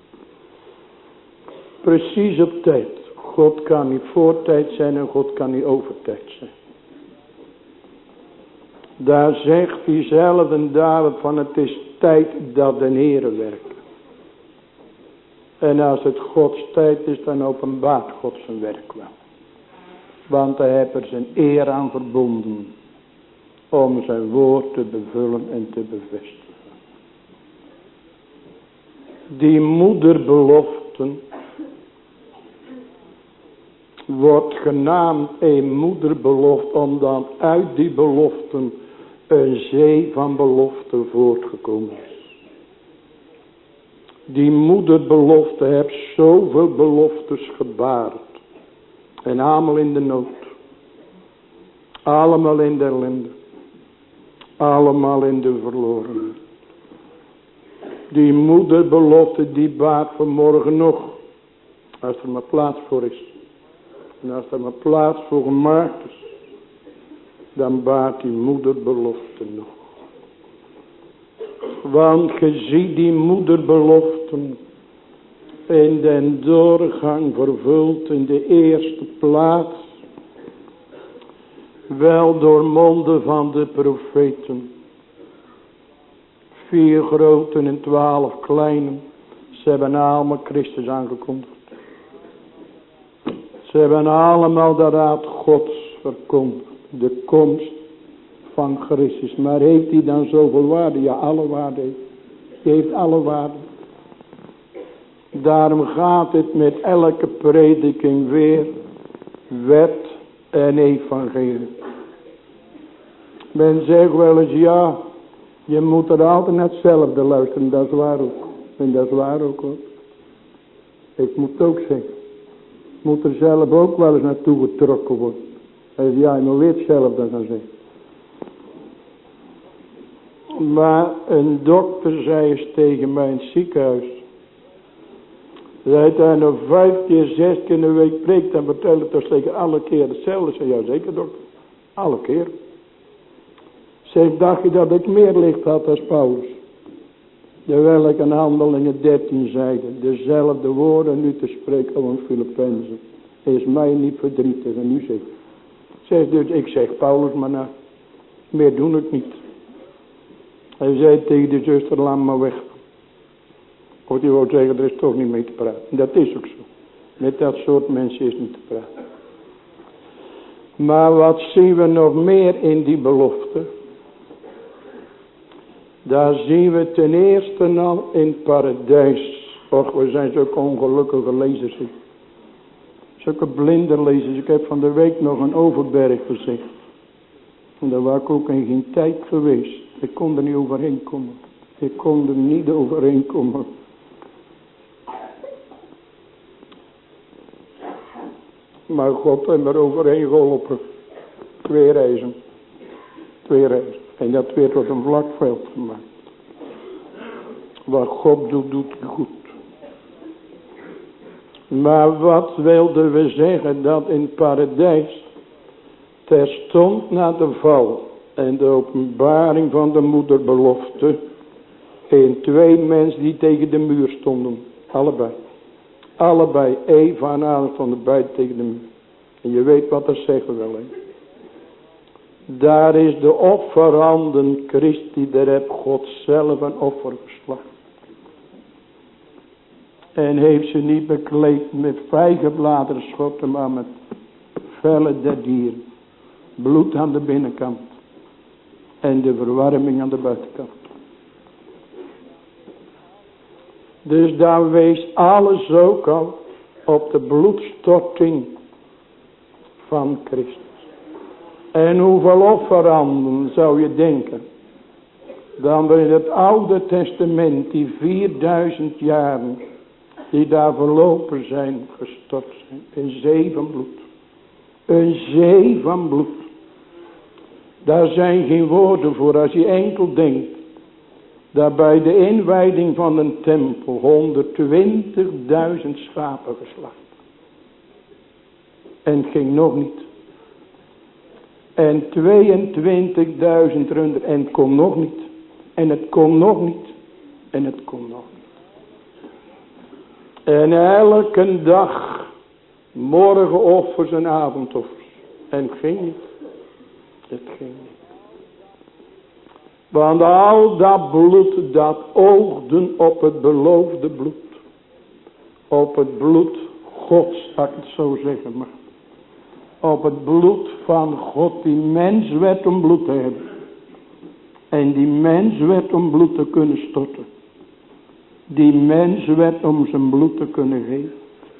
Precies op tijd. God kan niet voortijd zijn en God kan niet overtijd zijn. Daar zegt hij zelf en David van het is tijd dat de Heere werkt. En als het Gods tijd is, dan openbaart God zijn werk wel. Want hij heeft er zijn eer aan verbonden om zijn woord te bevullen en te bevestigen. Die moederbeloften wordt genaamd een moederbelofte, omdat uit die beloften een zee van beloften voortgekomen is. Die moederbelofte heeft zoveel beloftes gebaard. En allemaal in de nood. Allemaal in de ellende. Allemaal in de verloren. Die moederbelofte die baart vanmorgen nog. Als er maar plaats voor is. En als er maar plaats voor gemaakt is. Dan baart die moederbelofte nog. Want je ziet die moederbeloften in den doorgang vervuld in de eerste plaats. Wel door monden van de profeten. Vier groten en twaalf kleinen. Ze hebben allemaal Christus aangekondigd. Ze hebben allemaal de raad Gods verkondigd. De komst van Christus. Maar heeft hij dan zoveel waarde? Ja, alle waarde heeft. Hij heeft alle waarde. Daarom gaat het met elke prediking weer. Wet en evangelie. Men zegt wel eens ja. Je moet er altijd naar hetzelfde luisteren. Dat is waar ook. En dat is waar ook hoor. Ik moet ook zeggen. Ik moet er zelf ook wel eens naartoe getrokken worden. Hij ja, je moet weer hetzelfde gaan zeggen. Maar een dokter zei eens tegen mij in het ziekenhuis. Hij hij nog vijf keer, zes keer in de week preekt en vertelt het toch zeker alle keer hetzelfde. Zei ja zeker dokter. Alle keer. Zeg, dacht je dat ik meer licht had als Paulus? Terwijl ik in Handelingen dertien zeide. Dezelfde woorden nu te spreken van Filippenzen. Is mij niet verdrietig en nu zeg ik. Zeg dus, ik zeg Paulus maar nou. Meer doe ik niet. Hij zei tegen de zuster, laat maar weg. Of die wou zeggen, er is toch niet mee te praten. Dat is ook zo. Met dat soort mensen is niet te praten. Maar wat zien we nog meer in die belofte? Daar zien we ten eerste al in het paradijs. Och, we zijn zulke ongelukkige lezers. Zulke blinde lezers. Ik heb van de week nog een Overberg gezegd. En daar was ik ook in geen tijd geweest. Ik kon er niet overheen komen. Ik kon er niet overheen komen. Maar God heeft er overheen geholpen. Twee reizen. Twee reizen. En dat werd tot een vlak veld gemaakt. Wat God doet, doet hij goed. Maar wat wilden we zeggen? Dat in het paradijs terstond na de val en de openbaring van de moederbelofte in twee mensen die tegen de muur stonden. Allebei. Allebei. Eva en Adam stonden beide tegen de muur. En je weet wat dat zeggen wel. Hè? Daar is de offeranden Christi. Daar heb God zelf een offer geslacht. En heeft ze niet bekleed met vijgenbladeren schotten, maar met vellen der dieren. Bloed aan de binnenkant. En de verwarming aan de buitenkant. Dus daar wees alles ook al op de bloedstorting van Christus. En hoeveel offeranden zou je denken? Dan in het Oude Testament die vierduizend jaren die daar verlopen zijn, gestort zijn. Een zee van bloed. Een zee van bloed. Daar zijn geen woorden voor als je enkel denkt. Dat bij de inwijding van een tempel honderdtwintigduizend schapen geslacht. En het ging nog niet. En tweeëntwintigduizend runder. En het komt nog niet. En het komt nog niet. En het komt nog niet. En elke dag morgenoffers en avondoffers. En het ging niet. Het ging niet. Want al dat bloed dat oogden op het beloofde bloed. Op het bloed Gods, zal ik het zo zeggen maar. Op het bloed van God die mens werd om bloed te hebben. En die mens werd om bloed te kunnen storten. Die mens werd om zijn bloed te kunnen geven.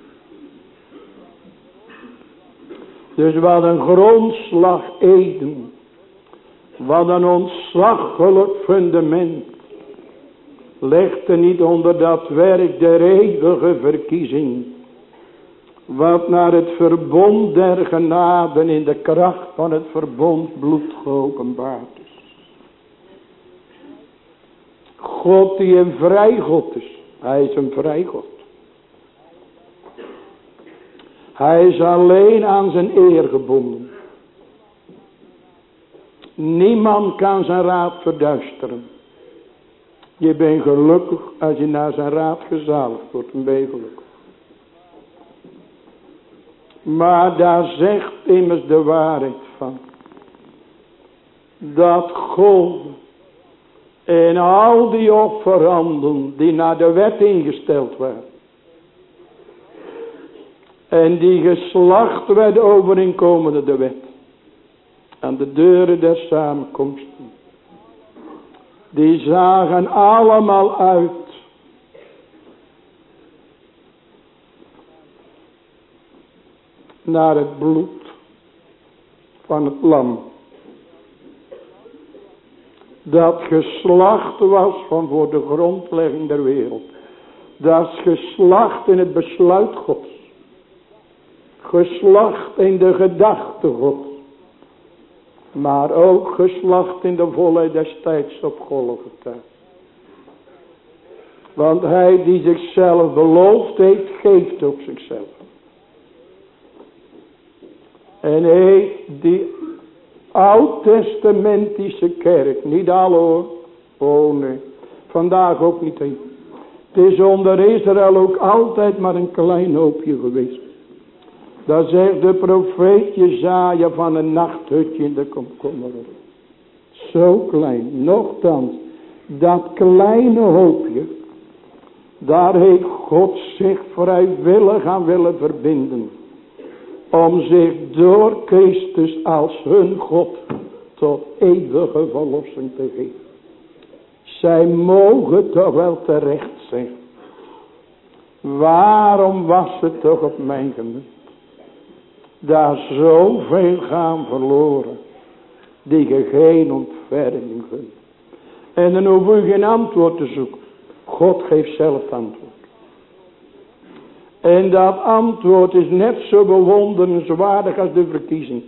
Dus wat een grondslag Eden. Wat een ontzaglijk fundament. Legt er niet onder dat werk der eeuwige verkiezing. Wat naar het verbond der genaden in de kracht van het verbond bloed geopenbaard is. God die een vrij God is. Hij is een vrij God. Hij is alleen aan zijn eer gebonden. Niemand kan zijn raad verduisteren. Je bent gelukkig als je naar zijn raad gezaligd wordt. Dan ben je gelukkig. Maar daar zegt immers de waarheid van. Dat God en al die offeranden die naar de wet ingesteld waren. En die geslacht werden overeenkomende de wet. Aan de deuren der samenkomsten. Die zagen allemaal uit. Naar het bloed van het lam. Dat geslacht was van voor de grondlegging der wereld. Dat is geslacht in het besluit Gods. Geslacht in de gedachte Gods. Maar ook geslacht in de volheid des tijds op Golgotha. Want hij die zichzelf beloofd heeft, geeft ook zichzelf. En hij die oud-testamentische kerk, niet alle hoor, oh nee, vandaag ook niet heen. Het is onder Israël ook altijd maar een klein hoopje geweest. Daar zegt de profeet Jesaja van een nachthutje in de komkommer. Zo klein, nochtans, dat kleine hoopje Daar heeft God zich vrijwillig aan willen verbinden. Om zich door Christus als hun God tot eeuwige verlossing te geven. Zij mogen toch wel terecht zijn. Waarom was het toch op mijn gemunt? Daar zoveel gaan verloren. Die je geen ontferming vindt. En dan hoef je geen antwoord te zoeken. God geeft zelf het antwoord. En dat antwoord is net zo bewonderenswaardig als de verkiezing.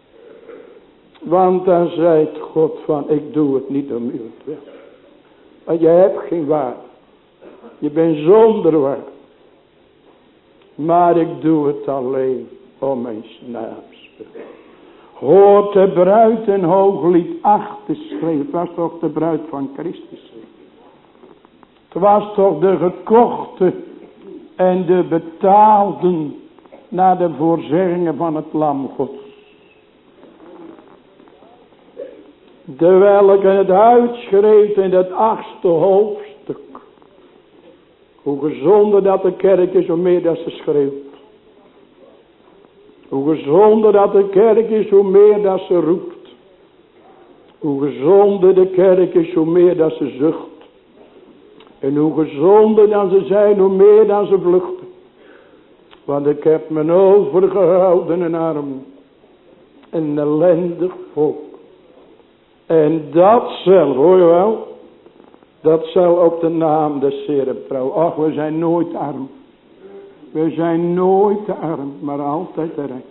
Want dan zei God van, ik doe het niet om uw wil. Want je hebt geen waarde. Je bent zonder waarde. Maar ik doe het alleen om mijn naams wil. Hoort de bruid een hooglied acht te schreeuwen. Het was toch de bruid van Christus. Het was toch de gekochte en de betaalden naar de voorzeggingen van het lam Gods. De welke het uitschreef in het achtste hoofdstuk. Hoe gezonder dat de kerk is, hoe meer dat ze schreeuwt. Hoe gezonder dat de kerk is, hoe meer dat ze roept. Hoe gezonder de kerk is, hoe meer dat ze zucht. En hoe gezonder dan ze zijn, hoe meer dan ze vluchten. Want ik heb me overgehouden en arm. Een ellendig volk. En dat zal, hoor je wel. Dat zal op de naam des Heeren trouw. Ach, we zijn nooit arm. We zijn nooit te arm, maar altijd te rijk.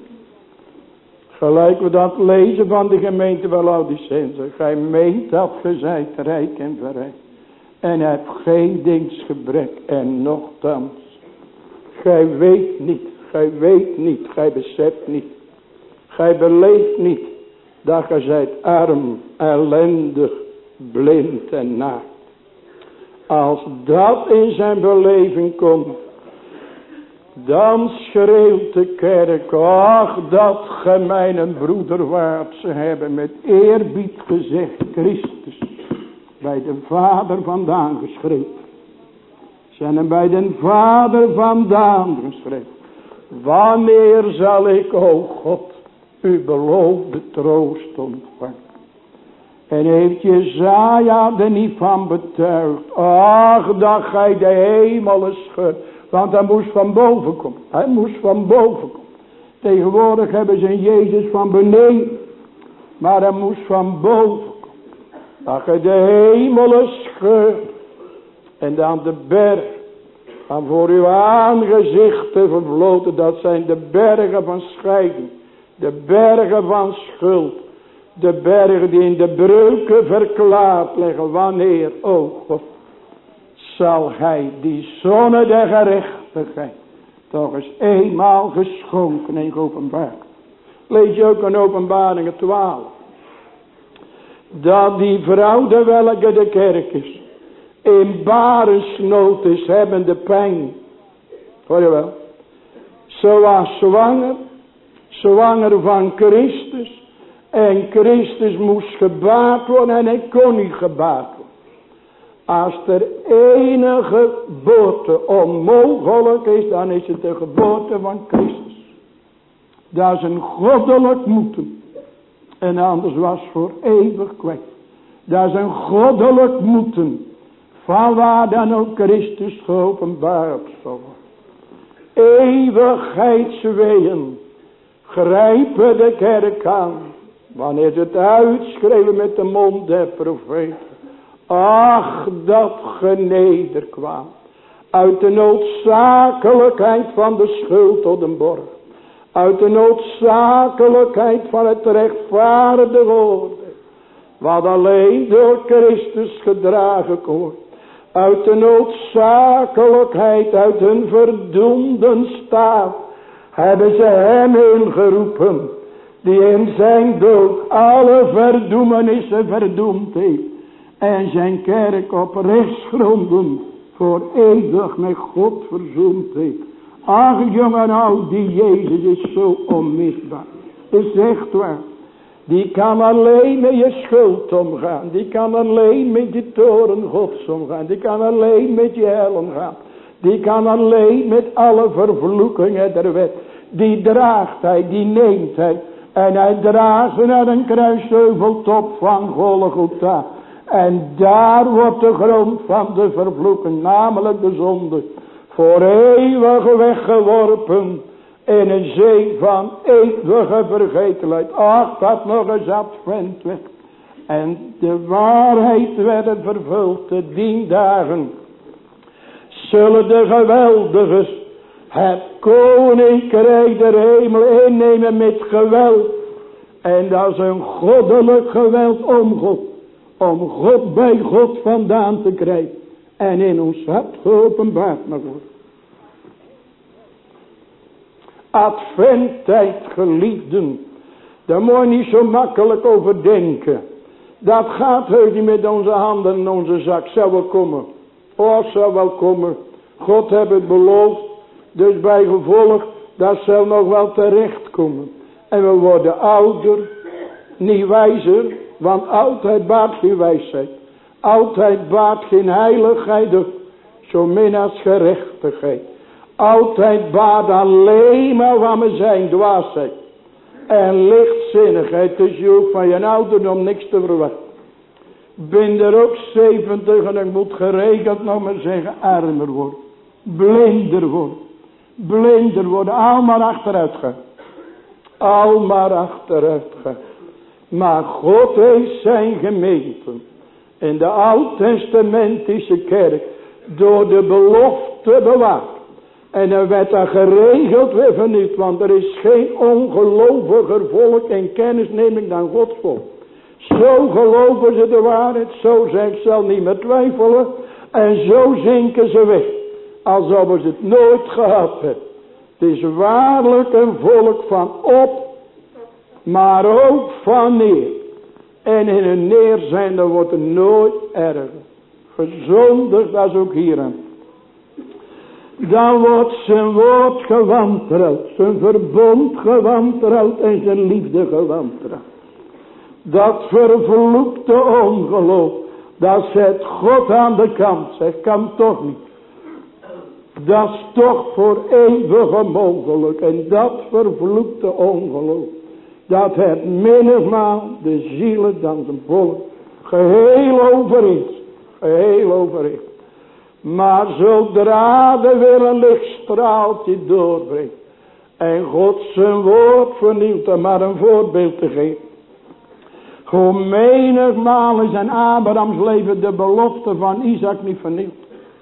Gelijk we dat lezen van de gemeente van Laodicense. Gij meent dat ge zijt rijk en verrijk. En hebt geen dingsgebrek en nochtans. Gij weet niet, gij weet niet, gij beseft niet. Gij beleeft niet dat gij zijt arm, ellendig, blind en naakt. Als dat in zijn beleving komt, dan schreeuwt de kerk, ach dat ge mijn broeder waart. Ze hebben met eerbied gezegd, Christus, bij de Vader vandaan geschreven. Ze hebben bij de Vader vandaan geschreven. Wanneer zal ik, o God, uw beloofde troost ontvangen? En heeft Jesaja er niet van betuigd. Ach, dat gij de hemelen schudt. Want hij moest van boven komen. Hij moest van boven komen. Tegenwoordig hebben ze een Jezus van beneden. Maar hij moest van boven komen. Dat gij de hemelen schudt. En dan de berg. Van voor uw aangezichten vervloten. Dat zijn de bergen van scheiding. De bergen van schuld. De bergen die in de breuken verklaard liggen. Wanneer, o God, zal gij die zonne der gerechtigheid toch eens eenmaal geschonken en geopenbaard. Lees je ook in Openbaringen twaalf. Dat die vrouw de welke de kerk is. In barensnood is hebbende pijn. Hoor je wel. Ze was zwanger. Zwanger van Christus. En Christus moest gebaard worden en hij kon niet gebaard worden. Als er enige geboorte onmogelijk is, dan is het de geboorte van Christus. Dat is een goddelijk moeten. En anders was voor eeuwig kwijt. Dat is een goddelijk moeten. Van waar dan ook Christus geopenbaard zal worden. Eeuwigheidsweeën grijpen de kerk aan. Wanneer ze het uitschreeuwen met de mond der profeten. Ach, dat geneder kwam. Uit de noodzakelijkheid van de schuld tot een borg. Uit de noodzakelijkheid van het rechtvaardige oordeel. Wat alleen door Christus gedragen kon worden. Uit de noodzakelijkheid, uit hun verdoemden staat. Hebben ze hem ingeroepen. Die in zijn dood alle verdoemenissen verdoemd heeft. En zijn kerk op rechtsgronden voor eeuwig met God verzoend heeft. Ach jongen nou, die Jezus is zo onmisbaar. Het is echt waar. Die kan alleen met je schuld omgaan. Die kan alleen met je toren Gods omgaan. Die kan alleen met je hel omgaan. Die kan alleen met alle vervloekingen der wet. Die draagt hij, die neemt hij. En hij draagt ze naar een kruisheuveltop van Golgotha. En daar wordt de grond van de vervloeking, namelijk de zonde, voor eeuwig weggeworpen in een zee van eeuwige vergetelheid. Ach, dat nog eens advent werd. En de waarheid werd vervuld te dien dagen. Zullen de geweldigers het koninkrijk der hemel innemen met geweld. En dat is een goddelijk geweld om God. Om God bij God vandaan te krijgen. En in ons hart geopenbaard mag worden. Adventtijd, geliefden. Daar moet je niet zo makkelijk over denken. Dat gaat heus niet met onze handen in onze zak. Zou wel komen. Oh, zou wel komen. God heeft het beloofd. Dus bij gevolg, dat zal nog wel terechtkomen. En we worden ouder, niet wijzer. Want oudheid baart geen wijsheid. Oudheid baart geen heiligheid. Zo min als gerechtigheid. Oudheid baart alleen maar wat we zijn, dwaasheid. En lichtzinnigheid. Dus je hoeft van je ouderdom niks te verwachten. Ik ben er ook zeventig en ik moet geregeld nog maar zeggen armer worden. Blinder worden. Blinder worden. Al maar achteruit gaan. Al maar achteruit gaan. Maar God heeft zijn gemeente in de oud-testamentische kerk door de belofte bewaard. En er werd daar geregeld weer vernieuwd, want er is geen ongeloviger volk in kennisneming dan Gods volk. Zo geloven ze de waarheid, zo zijn ze zal niet meer twijfelen en zo zinken ze weg. Alsof ze het nooit gehad hebben. Het is waarlijk een volk van op. Maar ook van neer. En in een neer zijn, dan wordt het nooit erger. Gezondigd, dat is ook hier aan. Dan wordt zijn woord gewantrouwd. Zijn verbond gewantrouwd en zijn liefde gewantrouwd. Dat vervloekte ongeloof. Dat zet God aan de kant. Zegt, kan toch niet. Dat is toch voor eeuwig mogelijk. En dat vervloekte ongeloof. Dat het menigmaal de zielen dan zijn volk geheel overeens. Geheel overeens. Maar zodra er weer een lichtstraaltje doorbrengt. En God zijn woord vernieuwt om maar een voorbeeld te geven. Hoe menigmaal is in Abrahams leven de belofte van Isaac niet vernieuwd.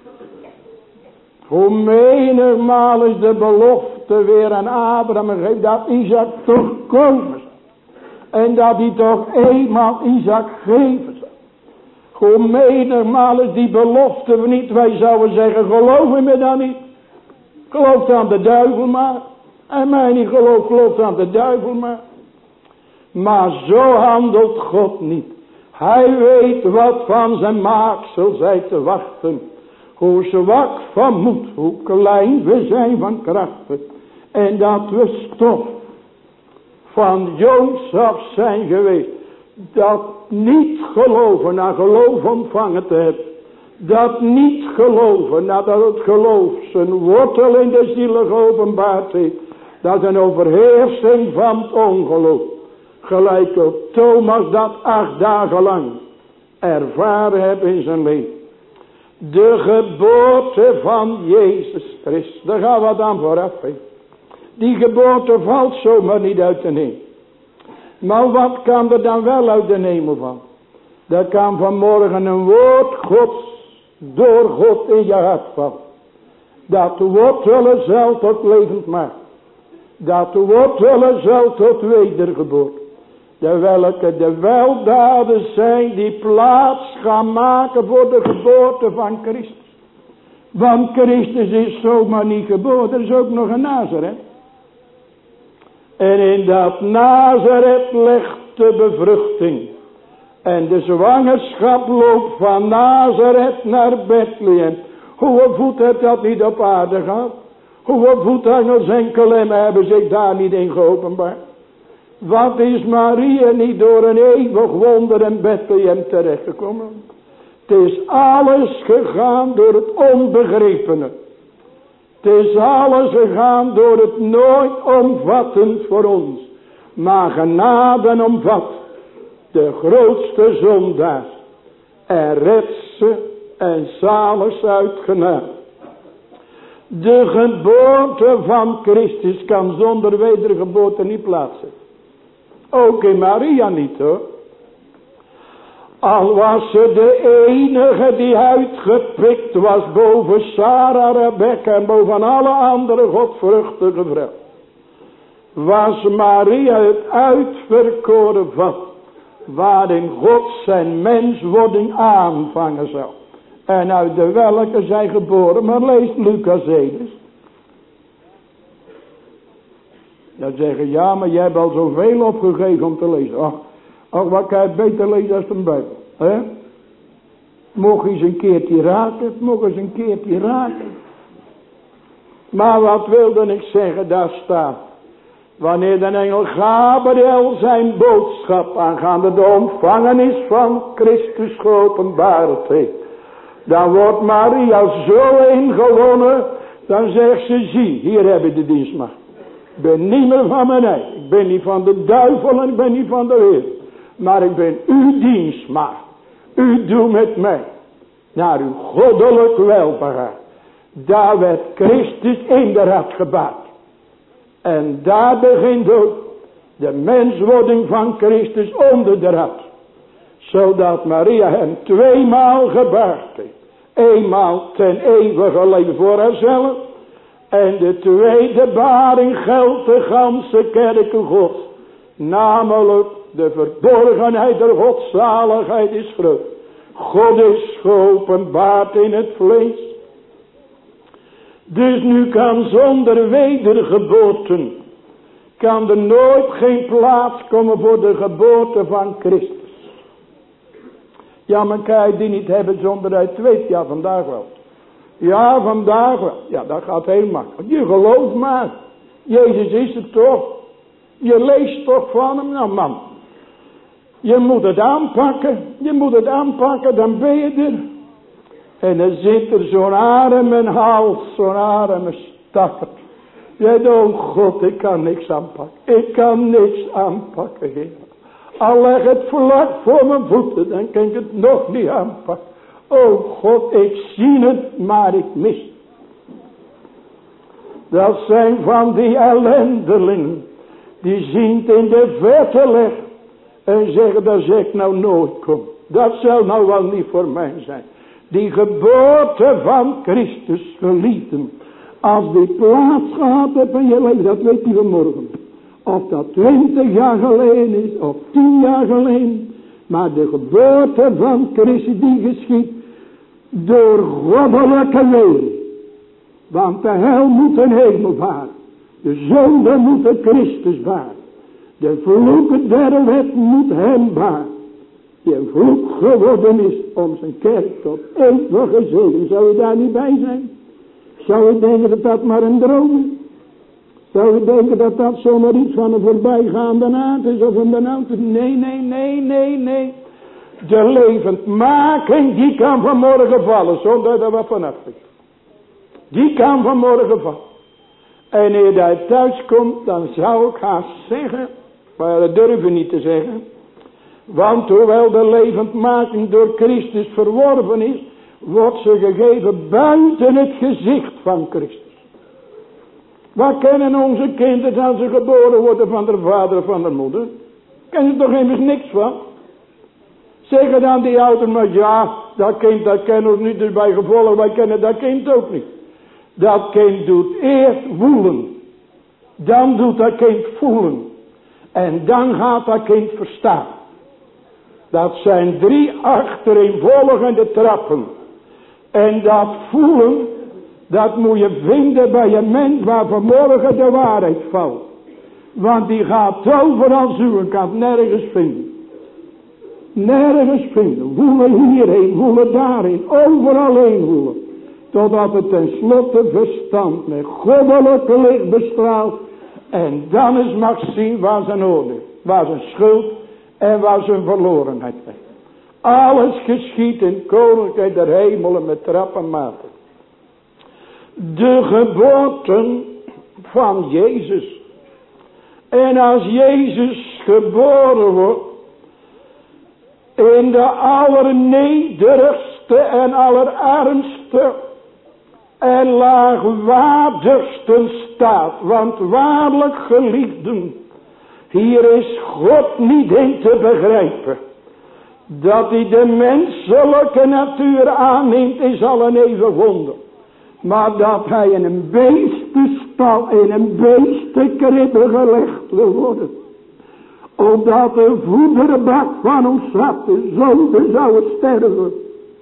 Hoe menigmaal is de belofte weer aan Abraham gegeven dat Isaac toch komen zou. En dat hij toch eenmaal Isaac geven zou. Hoe menigmaal is die belofte niet. Wij zouden zeggen, geloof me dan niet. Geloof aan de duivel maar. En mij niet geloof, geloof aan de duivel maar. Maar zo handelt God niet. Hij weet wat van zijn maaksel zij te wachten. Hoe zwak van moed, hoe klein we zijn van krachten. En dat we stof van jongs af zijn geweest. Dat niet geloven naar geloof ontvangen te hebben. Dat niet geloven nadat het geloof zijn wortel in de zielen geopenbaard heeft. Dat een overheersing van het ongeloof. Gelijk op Thomas dat acht dagen lang ervaren heeft in zijn leven. De geboorte van Jezus Christus. Daar gaan we dan vooraf heen. Die geboorte valt zomaar niet uit de hemel. Maar wat kan er dan wel uit de hemel van? Er kan vanmorgen een woord Gods door God in je hart vallen. Dat wortelen zal tot levend maakt. Dat wortelen zal tot wedergeboorte. De welke de weldaden zijn die plaats gaan maken voor de geboorte van Christus. Want Christus is zomaar niet geboren, er is ook nog een Nazareth. En in dat Nazareth ligt de bevruchting. En de zwangerschap loopt van Nazareth naar Bethlehem. Hoeveel voet heeft dat niet op aarde gehad? Hoeveel voetangels en klemmen hebben zich daar niet in geopenbaard? Wat is Maria niet door een eeuwig wonder in Bethlehem terechtgekomen? Het is alles gegaan door het onbegrepene. Het is alles gegaan door het nooit omvattend voor ons. Maar genade omvat de grootste zondaar. En redt ze en zalig ze uit genade. De geboorte van Christus kan zonder wedergeboorte niet plaatsen. Ook in Maria niet hoor. Al was ze de enige die uitgepikt was boven Sarah, Rebecca en boven alle andere godvruchtige vrouwen. Was Maria het uitverkoren van waarin God zijn menswording aanvangen zou. En uit de welke zij geboren, maar leest Lucas één eens. Dan zeggen ja, maar jij hebt al zoveel opgegeven om te lezen. Ach, ach wat kan je beter lezen als de Bijbel. Hè? Mocht eens een keertje raken, mocht eens een keertje raken. Maar wat wilde ik zeggen, daar staat. Wanneer de engel Gabriel zijn boodschap aangaande de ontvangenis van Christus geopenbaard heeft. Dan wordt Maria zo ingewonnen. Dan zegt ze, zie, hier heb je de dienstmaagd. Ik ben niet meer van mijn eigen. Ik ben niet van de duivel en ik ben niet van de wereld. Maar ik ben uw dienstmaagd. U doet met mij naar uw goddelijk welbehagen. Daar werd Christus in de rat gebaard. En daar begint ook de menswording van Christus onder de rat. Zodat Maria hem tweemaal gebaard heeft. Eenmaal ten eeuwige leven voor haarzelf. En de tweede baring geldt de ganse kerken Gods. Namelijk de verborgenheid der godzaligheid is groot. God is geopenbaard in het vlees. Dus nu kan zonder wedergeboorten, kan er nooit geen plaats komen voor de geboorte van Christus. Ja, maar kan je die niet hebben zonder dat je het weet? Ja, vandaag wel. Ja, vandaag wel. Ja, dat gaat heel makkelijk. Je gelooft maar. Jezus is het toch. Je leest toch van hem. Nou man. Je moet het aanpakken. Je moet het aanpakken. Dan ben je er. En dan zit er zo'n arme hals. Zo'n arme stakker. Je denkt, oh God, ik kan niks aanpakken. Ik kan niks aanpakken. Heer. Al leg het vlak voor mijn voeten. Dan kan ik het nog niet aanpakken. Oh God, ik zie het, maar ik mis. Dat zijn van die ellendelingen. Die zien het in de verte leggen. En zeggen, dat zeg ik nou nooit kom. Dat zal nou wel niet voor mij zijn. Die geboorte van Christus geliefden. Als die plaats gehad heeft in je leven, dat weet je vanmorgen. Of dat twintig jaar geleden is, of tien jaar geleden. Maar de geboorte van Christus die geschiet door goddelijke wegen. Want de hel moet een hemel varen. De zonde moet een Christus varen. De vloek der wet moet hem varen. Die een vloek geworden is om zijn kerk tot eeuwige zegen. Zou je daar niet bij zijn? Zou je denken dat dat maar een droom is? Zou je denken dat dat zomaar iets van een voorbijgaande naad is of een benauwd? Nee, nee, nee, nee, nee. De levendmaking die kan vanmorgen vallen zonder dat er wat vanaf is. Die kan vanmorgen vallen. En eer hij thuis komt, dan zou ik haast zeggen, maar dat durf ik niet te zeggen. Want hoewel de levendmaking door Christus verworven is, wordt ze gegeven buiten het gezicht van Christus. Wat kennen onze kinderen als ze geboren worden van de vader of van de moeder? Kennen ze toch immers niks van? Zeggen dan die ouders maar, ja, dat kind dat kennen we niet, dus bij gevolg, wij kennen dat kind ook niet. Dat kind doet eerst woelen. Dan doet dat kind voelen. En dan gaat dat kind verstaan. Dat zijn drie achtereenvolgende trappen. En dat voelen, dat moet je vinden bij een mens waar vanmorgen de waarheid valt. Want die gaat overal zoeken, kan het nergens vinden. Nergens vinden. Woelen hierheen, woelen daarheen, overal heen woelen. Totdat het tenslotte verstand met goddelijke licht bestraalt. En dan eens mag zien waar zijn oordeel, waar zijn schuld en waar zijn verlorenheid ligt. Alles geschiet in koninkrijk der hemelen met trap en maten. De geboorte van Jezus. En als Jezus geboren wordt, in de allernederigste en allerarmste en laagwaardigste staat. Want waarlijk geliefden, hier is God niet in te begrijpen. Dat hij de menselijke natuur aanneemt is al een even wonder. Maar dat hij in een beestenstal, in een beestenkribbe gelegd wil worden. Opdat de voederbak van ons hart, de zonde zou sterven.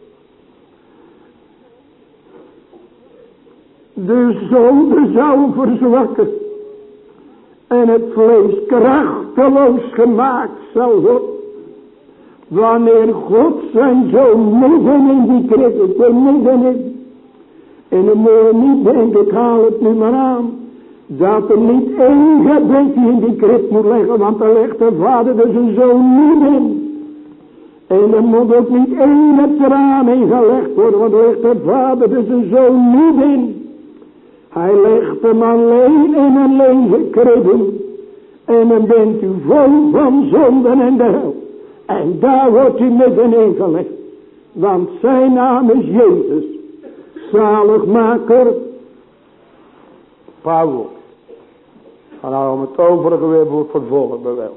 De zonde zou verzwakken. En het vlees krachteloos gemaakt zou worden. Wanneer God zijn zoon midden in die kribbe, er middenin. En dan moet je niet denken, ik haal het nu maar aan. Dat er niet één gebedje in die krib moet leggen. Want daar legt de vader dus een zoon niet in. En er moet ook niet één traan in gelegd worden. Want daar legt de vader dus een zoon niet in. Hij legt hem alleen in een lege kribben. En dan bent u vol van zonden en de hel. En daar wordt u middenin gelegd. Want zijn naam is Jezus. Zaligmaker. Paulus. En nou om het overige weer voor het vervolg beweldigen.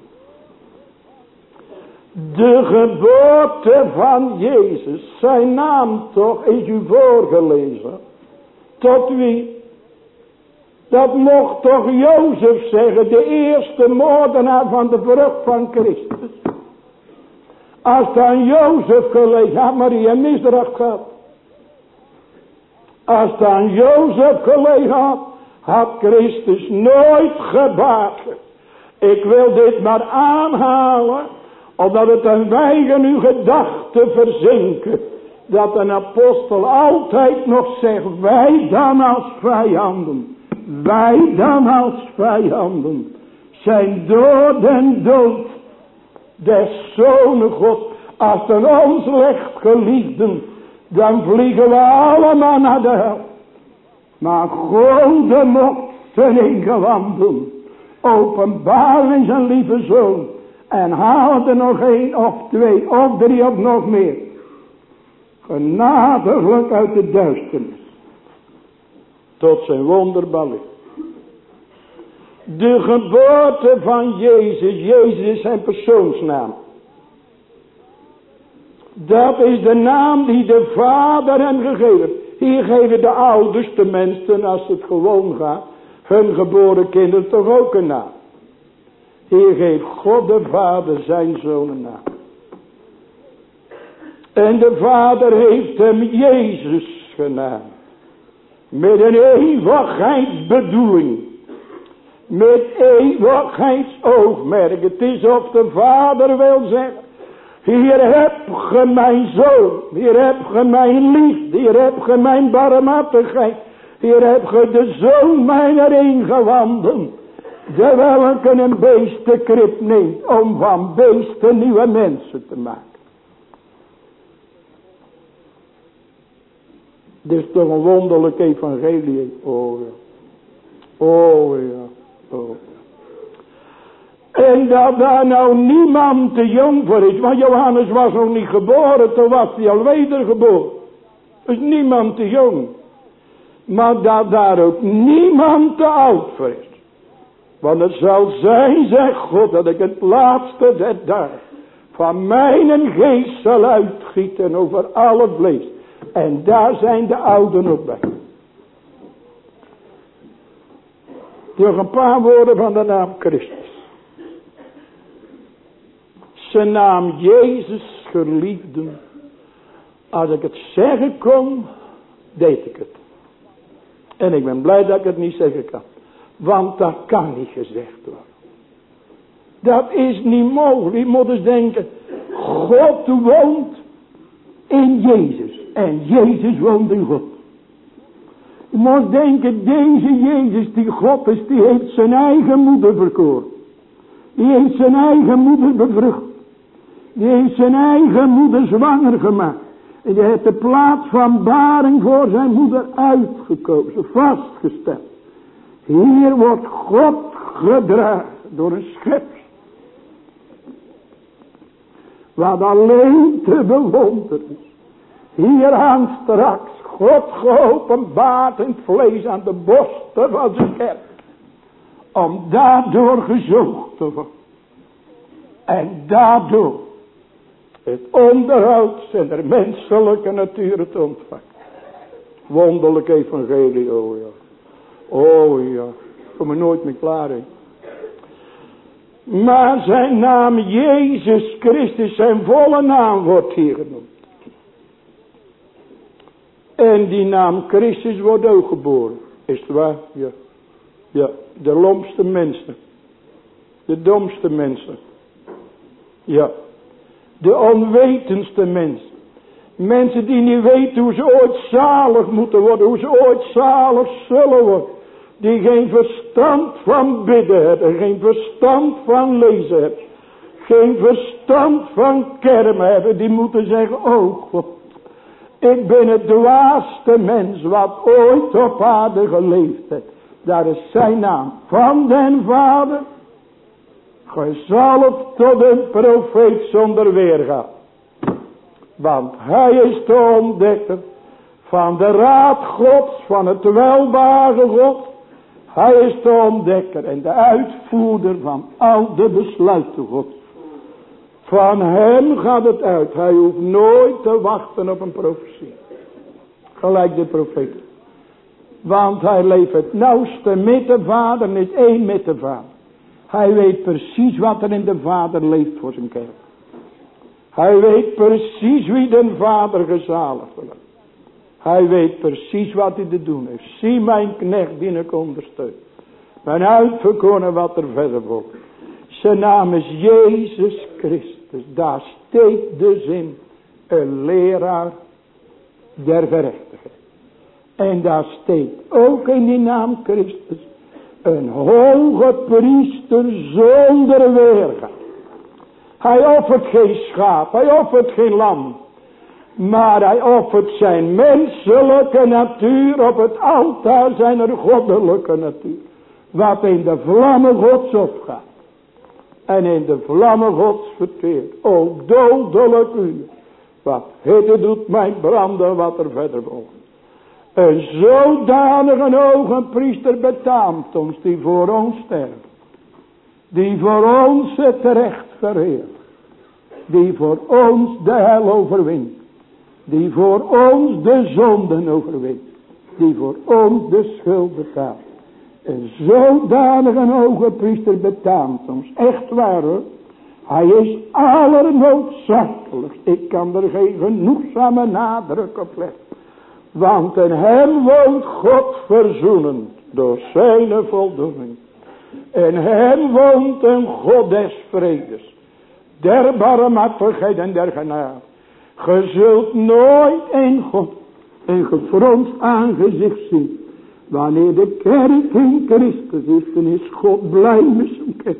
De geboorte van Jezus. Zijn naam toch is u voorgelezen. Tot wie? Dat mocht toch Jozef zeggen. De eerste moordenaar van de vrucht van Christus. Als het aan Jozef gelegen had, Maria misdracht gehad. Als het aan Jozef gelegen had, had Christus nooit gebaat. Ik wil dit maar aanhalen, omdat het een weinig in uw gedachten verzinken. Dat een apostel altijd nog zegt, wij dan als vijanden, wij dan als vijanden, zijn door den dood des Zonen God. Als het aan ons legt, geliefden, dan vliegen we allemaal naar de hel. Maar God mocht zijn ingewanden openbaar in zijn lieve zoon. En haalde er nog één of twee of drie of nog meer. Genadiglijk uit de duisternis. Tot zijn wonderbaar licht. De geboorte van Jezus. Jezus is zijn persoonsnaam. Dat is de naam die de Vader hem gegeven heeft. Hier geven de ouders, tenminste als het gewoon gaat, hun geboren kinderen toch ook een naam. Hier geeft God de Vader zijn zoon een naam. En de Vader heeft hem Jezus genaamd. Met een eeuwigheidsbedoeling. Met eeuwigheidsoogmerk. Het is of de Vader wil zeggen. Hier heb ge mijn zoon. Hier heb ge mijn liefde. Hier heb ge mijn barmhartigheid. Hier heb ge de zoon mijner ingewanden. De welke een beestenkrib neemt. Om van beesten nieuwe mensen te maken. Dit is toch een wonderlijk evangelie. Oh ja. Oh ja. Oh ja. En dat daar nou niemand te jong voor is. Want Johannes was nog niet geboren. Toen was hij al wedergeboren. Dus niemand te jong. Maar dat daar ook niemand te oud voor is. Want het zal zijn, zegt God, dat ik het laatste der dagen van mijn geest zal uitgieten over alle vlees. En daar zijn de ouden ook bij. Nog een paar woorden van de naam Christus. Zijn naam Jezus, geliefden. Als ik het zeggen kon, deed ik het. En ik ben blij dat ik het niet zeggen kan. Want dat kan niet gezegd worden. Dat is niet mogelijk. Je moet eens denken. God woont in Jezus. En Jezus woont in God. Je moet denken, deze Jezus die God is, die heeft zijn eigen moeder verkoren. Die heeft zijn eigen moeder bevrucht. Die heeft zijn eigen moeder zwanger gemaakt. En hij heeft de plaats van baring voor zijn moeder uitgekozen, vastgesteld. Hier wordt God gedragen door een schepsel. Wat alleen te bewonderen is. Hier aan straks God geopenbaard in het vlees aan de borsten van zijn kerk. Om daardoor gezoogd te worden. En daardoor het onderhoud zijn der menselijke natuur te ontvangen. Wonderlijk evangelie, oh ja. Oh ja, ik kom er nooit meer klaar in. Maar zijn naam Jezus Christus, zijn volle naam wordt hier genoemd. En die naam Christus wordt ook geboren. Is het waar? Ja. Ja, de lompste mensen. De domste mensen. Ja. De onwetendste mensen. Mensen die niet weten hoe ze ooit zalig moeten worden. Hoe ze ooit zalig zullen worden. Die geen verstand van bidden hebben. Geen verstand van lezen hebben. Geen verstand van kermen hebben. Die moeten zeggen, oh God. Ik ben het dwaaste mens wat ooit op aarde geleefd heeft. Daar is zijn naam van den Vader. Gezalfd tot een profeet zonder weerga. Want hij is de ontdekker van de raad Gods, van het welbare God. Hij is de ontdekker en de uitvoerder van al de besluiten Gods. Van hem gaat het uit. Hij hoeft nooit te wachten op een profetie. Gelijk de profeet. Want hij leeft het nauwste met de Vader, niet één met de Vader. Hij weet precies wat er in de Vader leeft voor zijn kerk. Hij weet precies wie de Vader gezaligd wil. Hij weet precies wat hij te doen heeft. Zie mijn knecht die ik ondersteun. Mijn uitverkoren wat er verder volgt. Zijn naam is Jezus Christus. Daar steekt dus in een leraar der gerechtigheid. En daar steekt ook in die naam Christus een hoge priester zonder weerga. Hij offert geen schaap, hij offert geen lam. Maar hij offert zijn menselijke natuur op het altaar zijn goddelijke natuur. Wat in de vlammen Gods opgaat. En in de vlammen Gods verteert. O dodelijk uur. Wat hitte doet mijn branden wat er verder volgt. Een zodanige hogepriester betaamt ons die voor ons sterft. Die voor ons het recht verheert. Die voor ons de hel overwint. Die voor ons de zonden overwint. Die voor ons de schuld betaalt. Een zodanige hogepriester betaamt ons. Echt waar hoor. Hij is allernoodzakelijkst. Ik kan er geen genoegzame nadruk op leggen. Want in hem woont God verzoenend door zijn voldoening. In hem woont een God des vredes. Der barmhartigheid en der genade. Ge zult nooit een God een gefronst aangezicht zien. Wanneer de kerk in Christus is, dan is God blij met zijn kerk.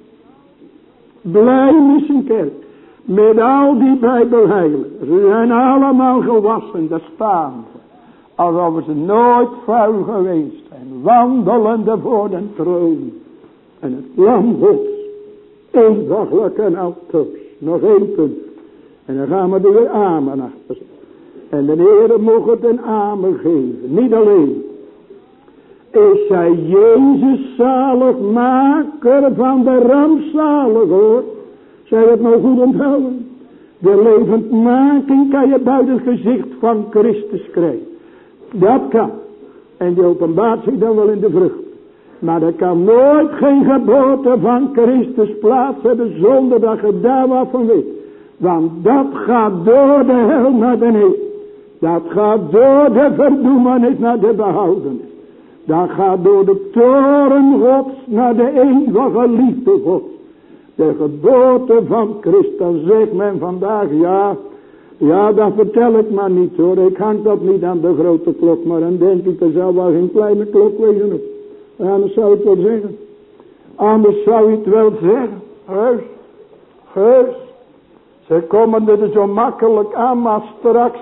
Blij met zijn kerk. Met al die bijbelheilen. Ze zijn allemaal gewassen, daar staan ze. Alsof ze nooit vuil geweest zijn. Wandelende voor de troon. En het lam Gods. Eenvoudig en altoos. Nog één punt. En dan gaan we er weer amen achter zetten. En de Heer mocht het een amen geven. Niet alleen. Is hij Jezus zaligmaker van de rampzalig hoor. Zij het nou goed onthouden. De levendmaking kan je buiten het gezicht van Christus krijgen. Dat kan. En die openbaart zich dan wel in de vrucht. Maar er kan nooit geen geboorte van Christus plaats hebben zonder dat je daar wat van weet. Want dat gaat door de hel naar beneden. Dat gaat door de verdoemenis naar de behoudenis. Dat gaat door de toren Gods naar de eeuwige liefde Gods. De geboorte van Christus. Dan zegt men vandaag ja. Ja, dat vertel ik maar niet hoor. Ik hang dat niet aan de grote klok. Maar dan denk ik, er zou wel geen kleine klok wezen op. Anders zou ik het wel zeggen. Anders zou ik het wel zeggen. Heus. Heus. Ze komen er zo makkelijk aan, maar straks,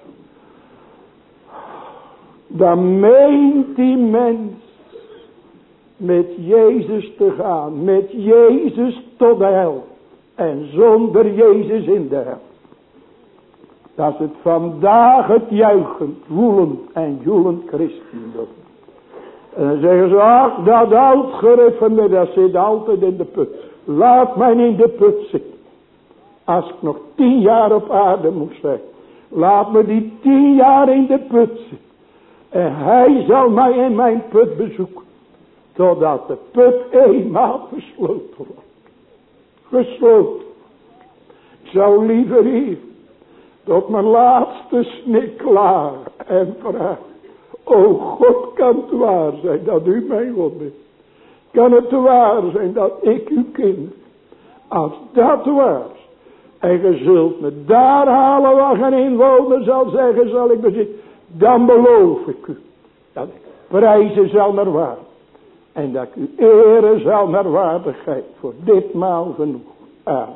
dan meent die mens met Jezus te gaan, met Jezus tot de hel en zonder Jezus in de hel. Dat is het vandaag het juichend, woelend en joelend christendom. En dan zeggen ze, ach, dat oudgeriffende, dat zit altijd in de put. Laat mij in de put zitten. Als ik nog tien jaar op aarde moet zijn, laat me die tien jaar in de put zitten. En hij zal mij in mijn put bezoeken. Totdat de put eenmaal gesloten wordt. Gesloten. Ik zou liever hier tot mijn laatste snik klaar en vragen. O God, kan het waar zijn dat u mijn God bent. Kan het waar zijn dat ik uw kind. Als dat waar is. En je zult me daar halen waar geen inwoner zal zeggen, zal ik bezitten. Dan beloof ik u. Dat ik prijzen zal naar waarde. En dat ik u eren zal naar waardigheid. Voor ditmaal genoeg. Amen.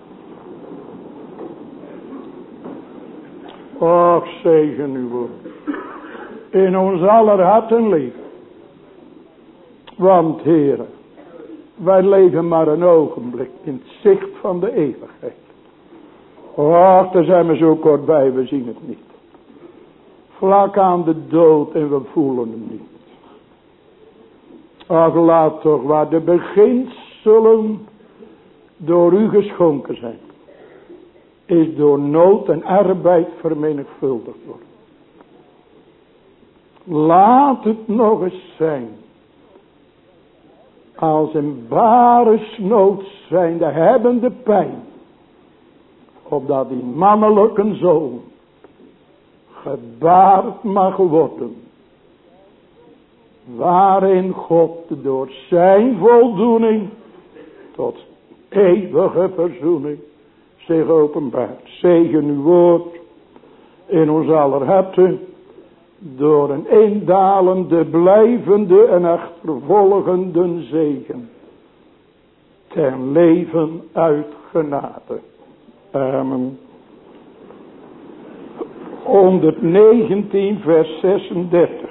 Och, zegen uw woord. In ons aller harten leven. Want, Heere, wij leven maar een ogenblik in het zicht van de eeuwigheid. Och, daar zijn we zo kort bij, we zien het niet. Vlak aan de dood en we voelen hem niet. Ach, laat toch waar de beginselen door u geschonken zijn, is door nood en arbeid vermenigvuldigd worden. Laat het nog eens zijn. Als een ware snood zijn de hebbende pijn. Opdat die mannelijke zoon gebaard mag worden. Waarin God door zijn voldoening tot eeuwige verzoening zich openbaart. Zegen uw woord in ons aller harten. Door een indalende, blijvende en achtervolgende zegen. Ten leven uit genade. Amen. honderdnegentien vers zesendertig.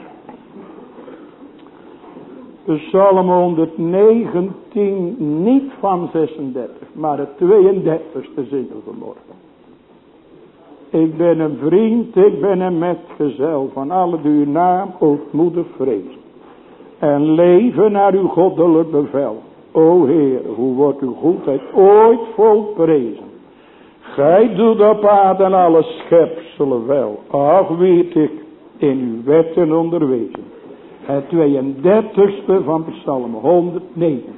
Psalm honderdnegentien, niet van zesendertig, maar het tweeëndertigste zingen vanmorgen. Ik ben een vriend, ik ben een metgezel van alle die uw naam ootmoedig vrezen. En leven naar uw goddelijk bevel. O Heer, hoe wordt uw goedheid ooit volprezen. Gij doet op aarde alle schepselen wel. Ach, weet ik in uw wetten onderwezen. Het tweeëndertigste van Psalm honderdnegentien.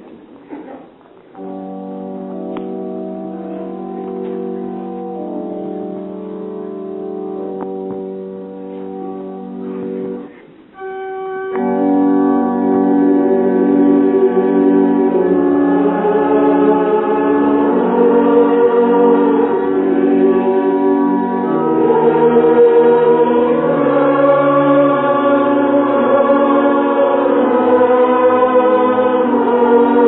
Oh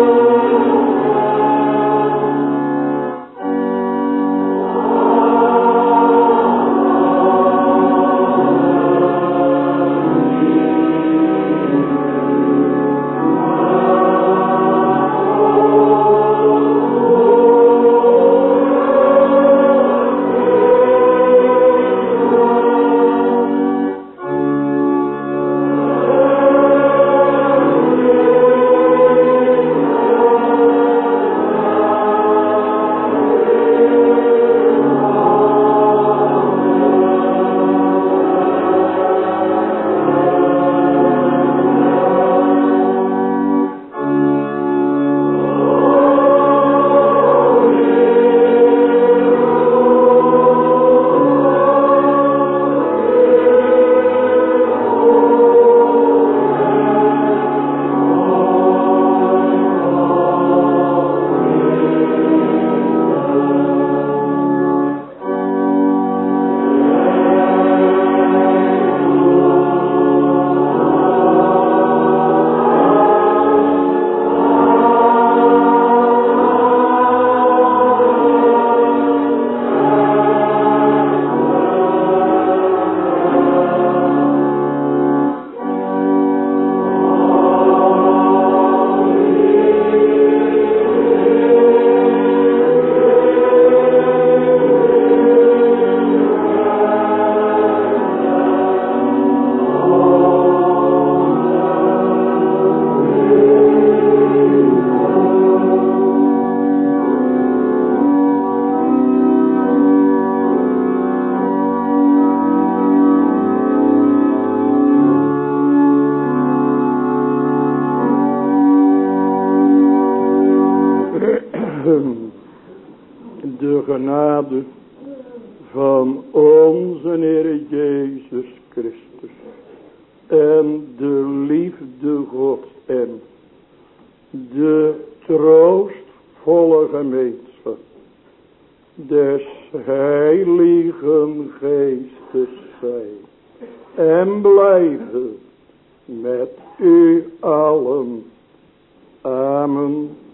genade van onze Heer Jezus Christus en de liefde Gods en de troostvolle gemeenschap des Heiligen Geestes zij en blijven met u allen. Amen.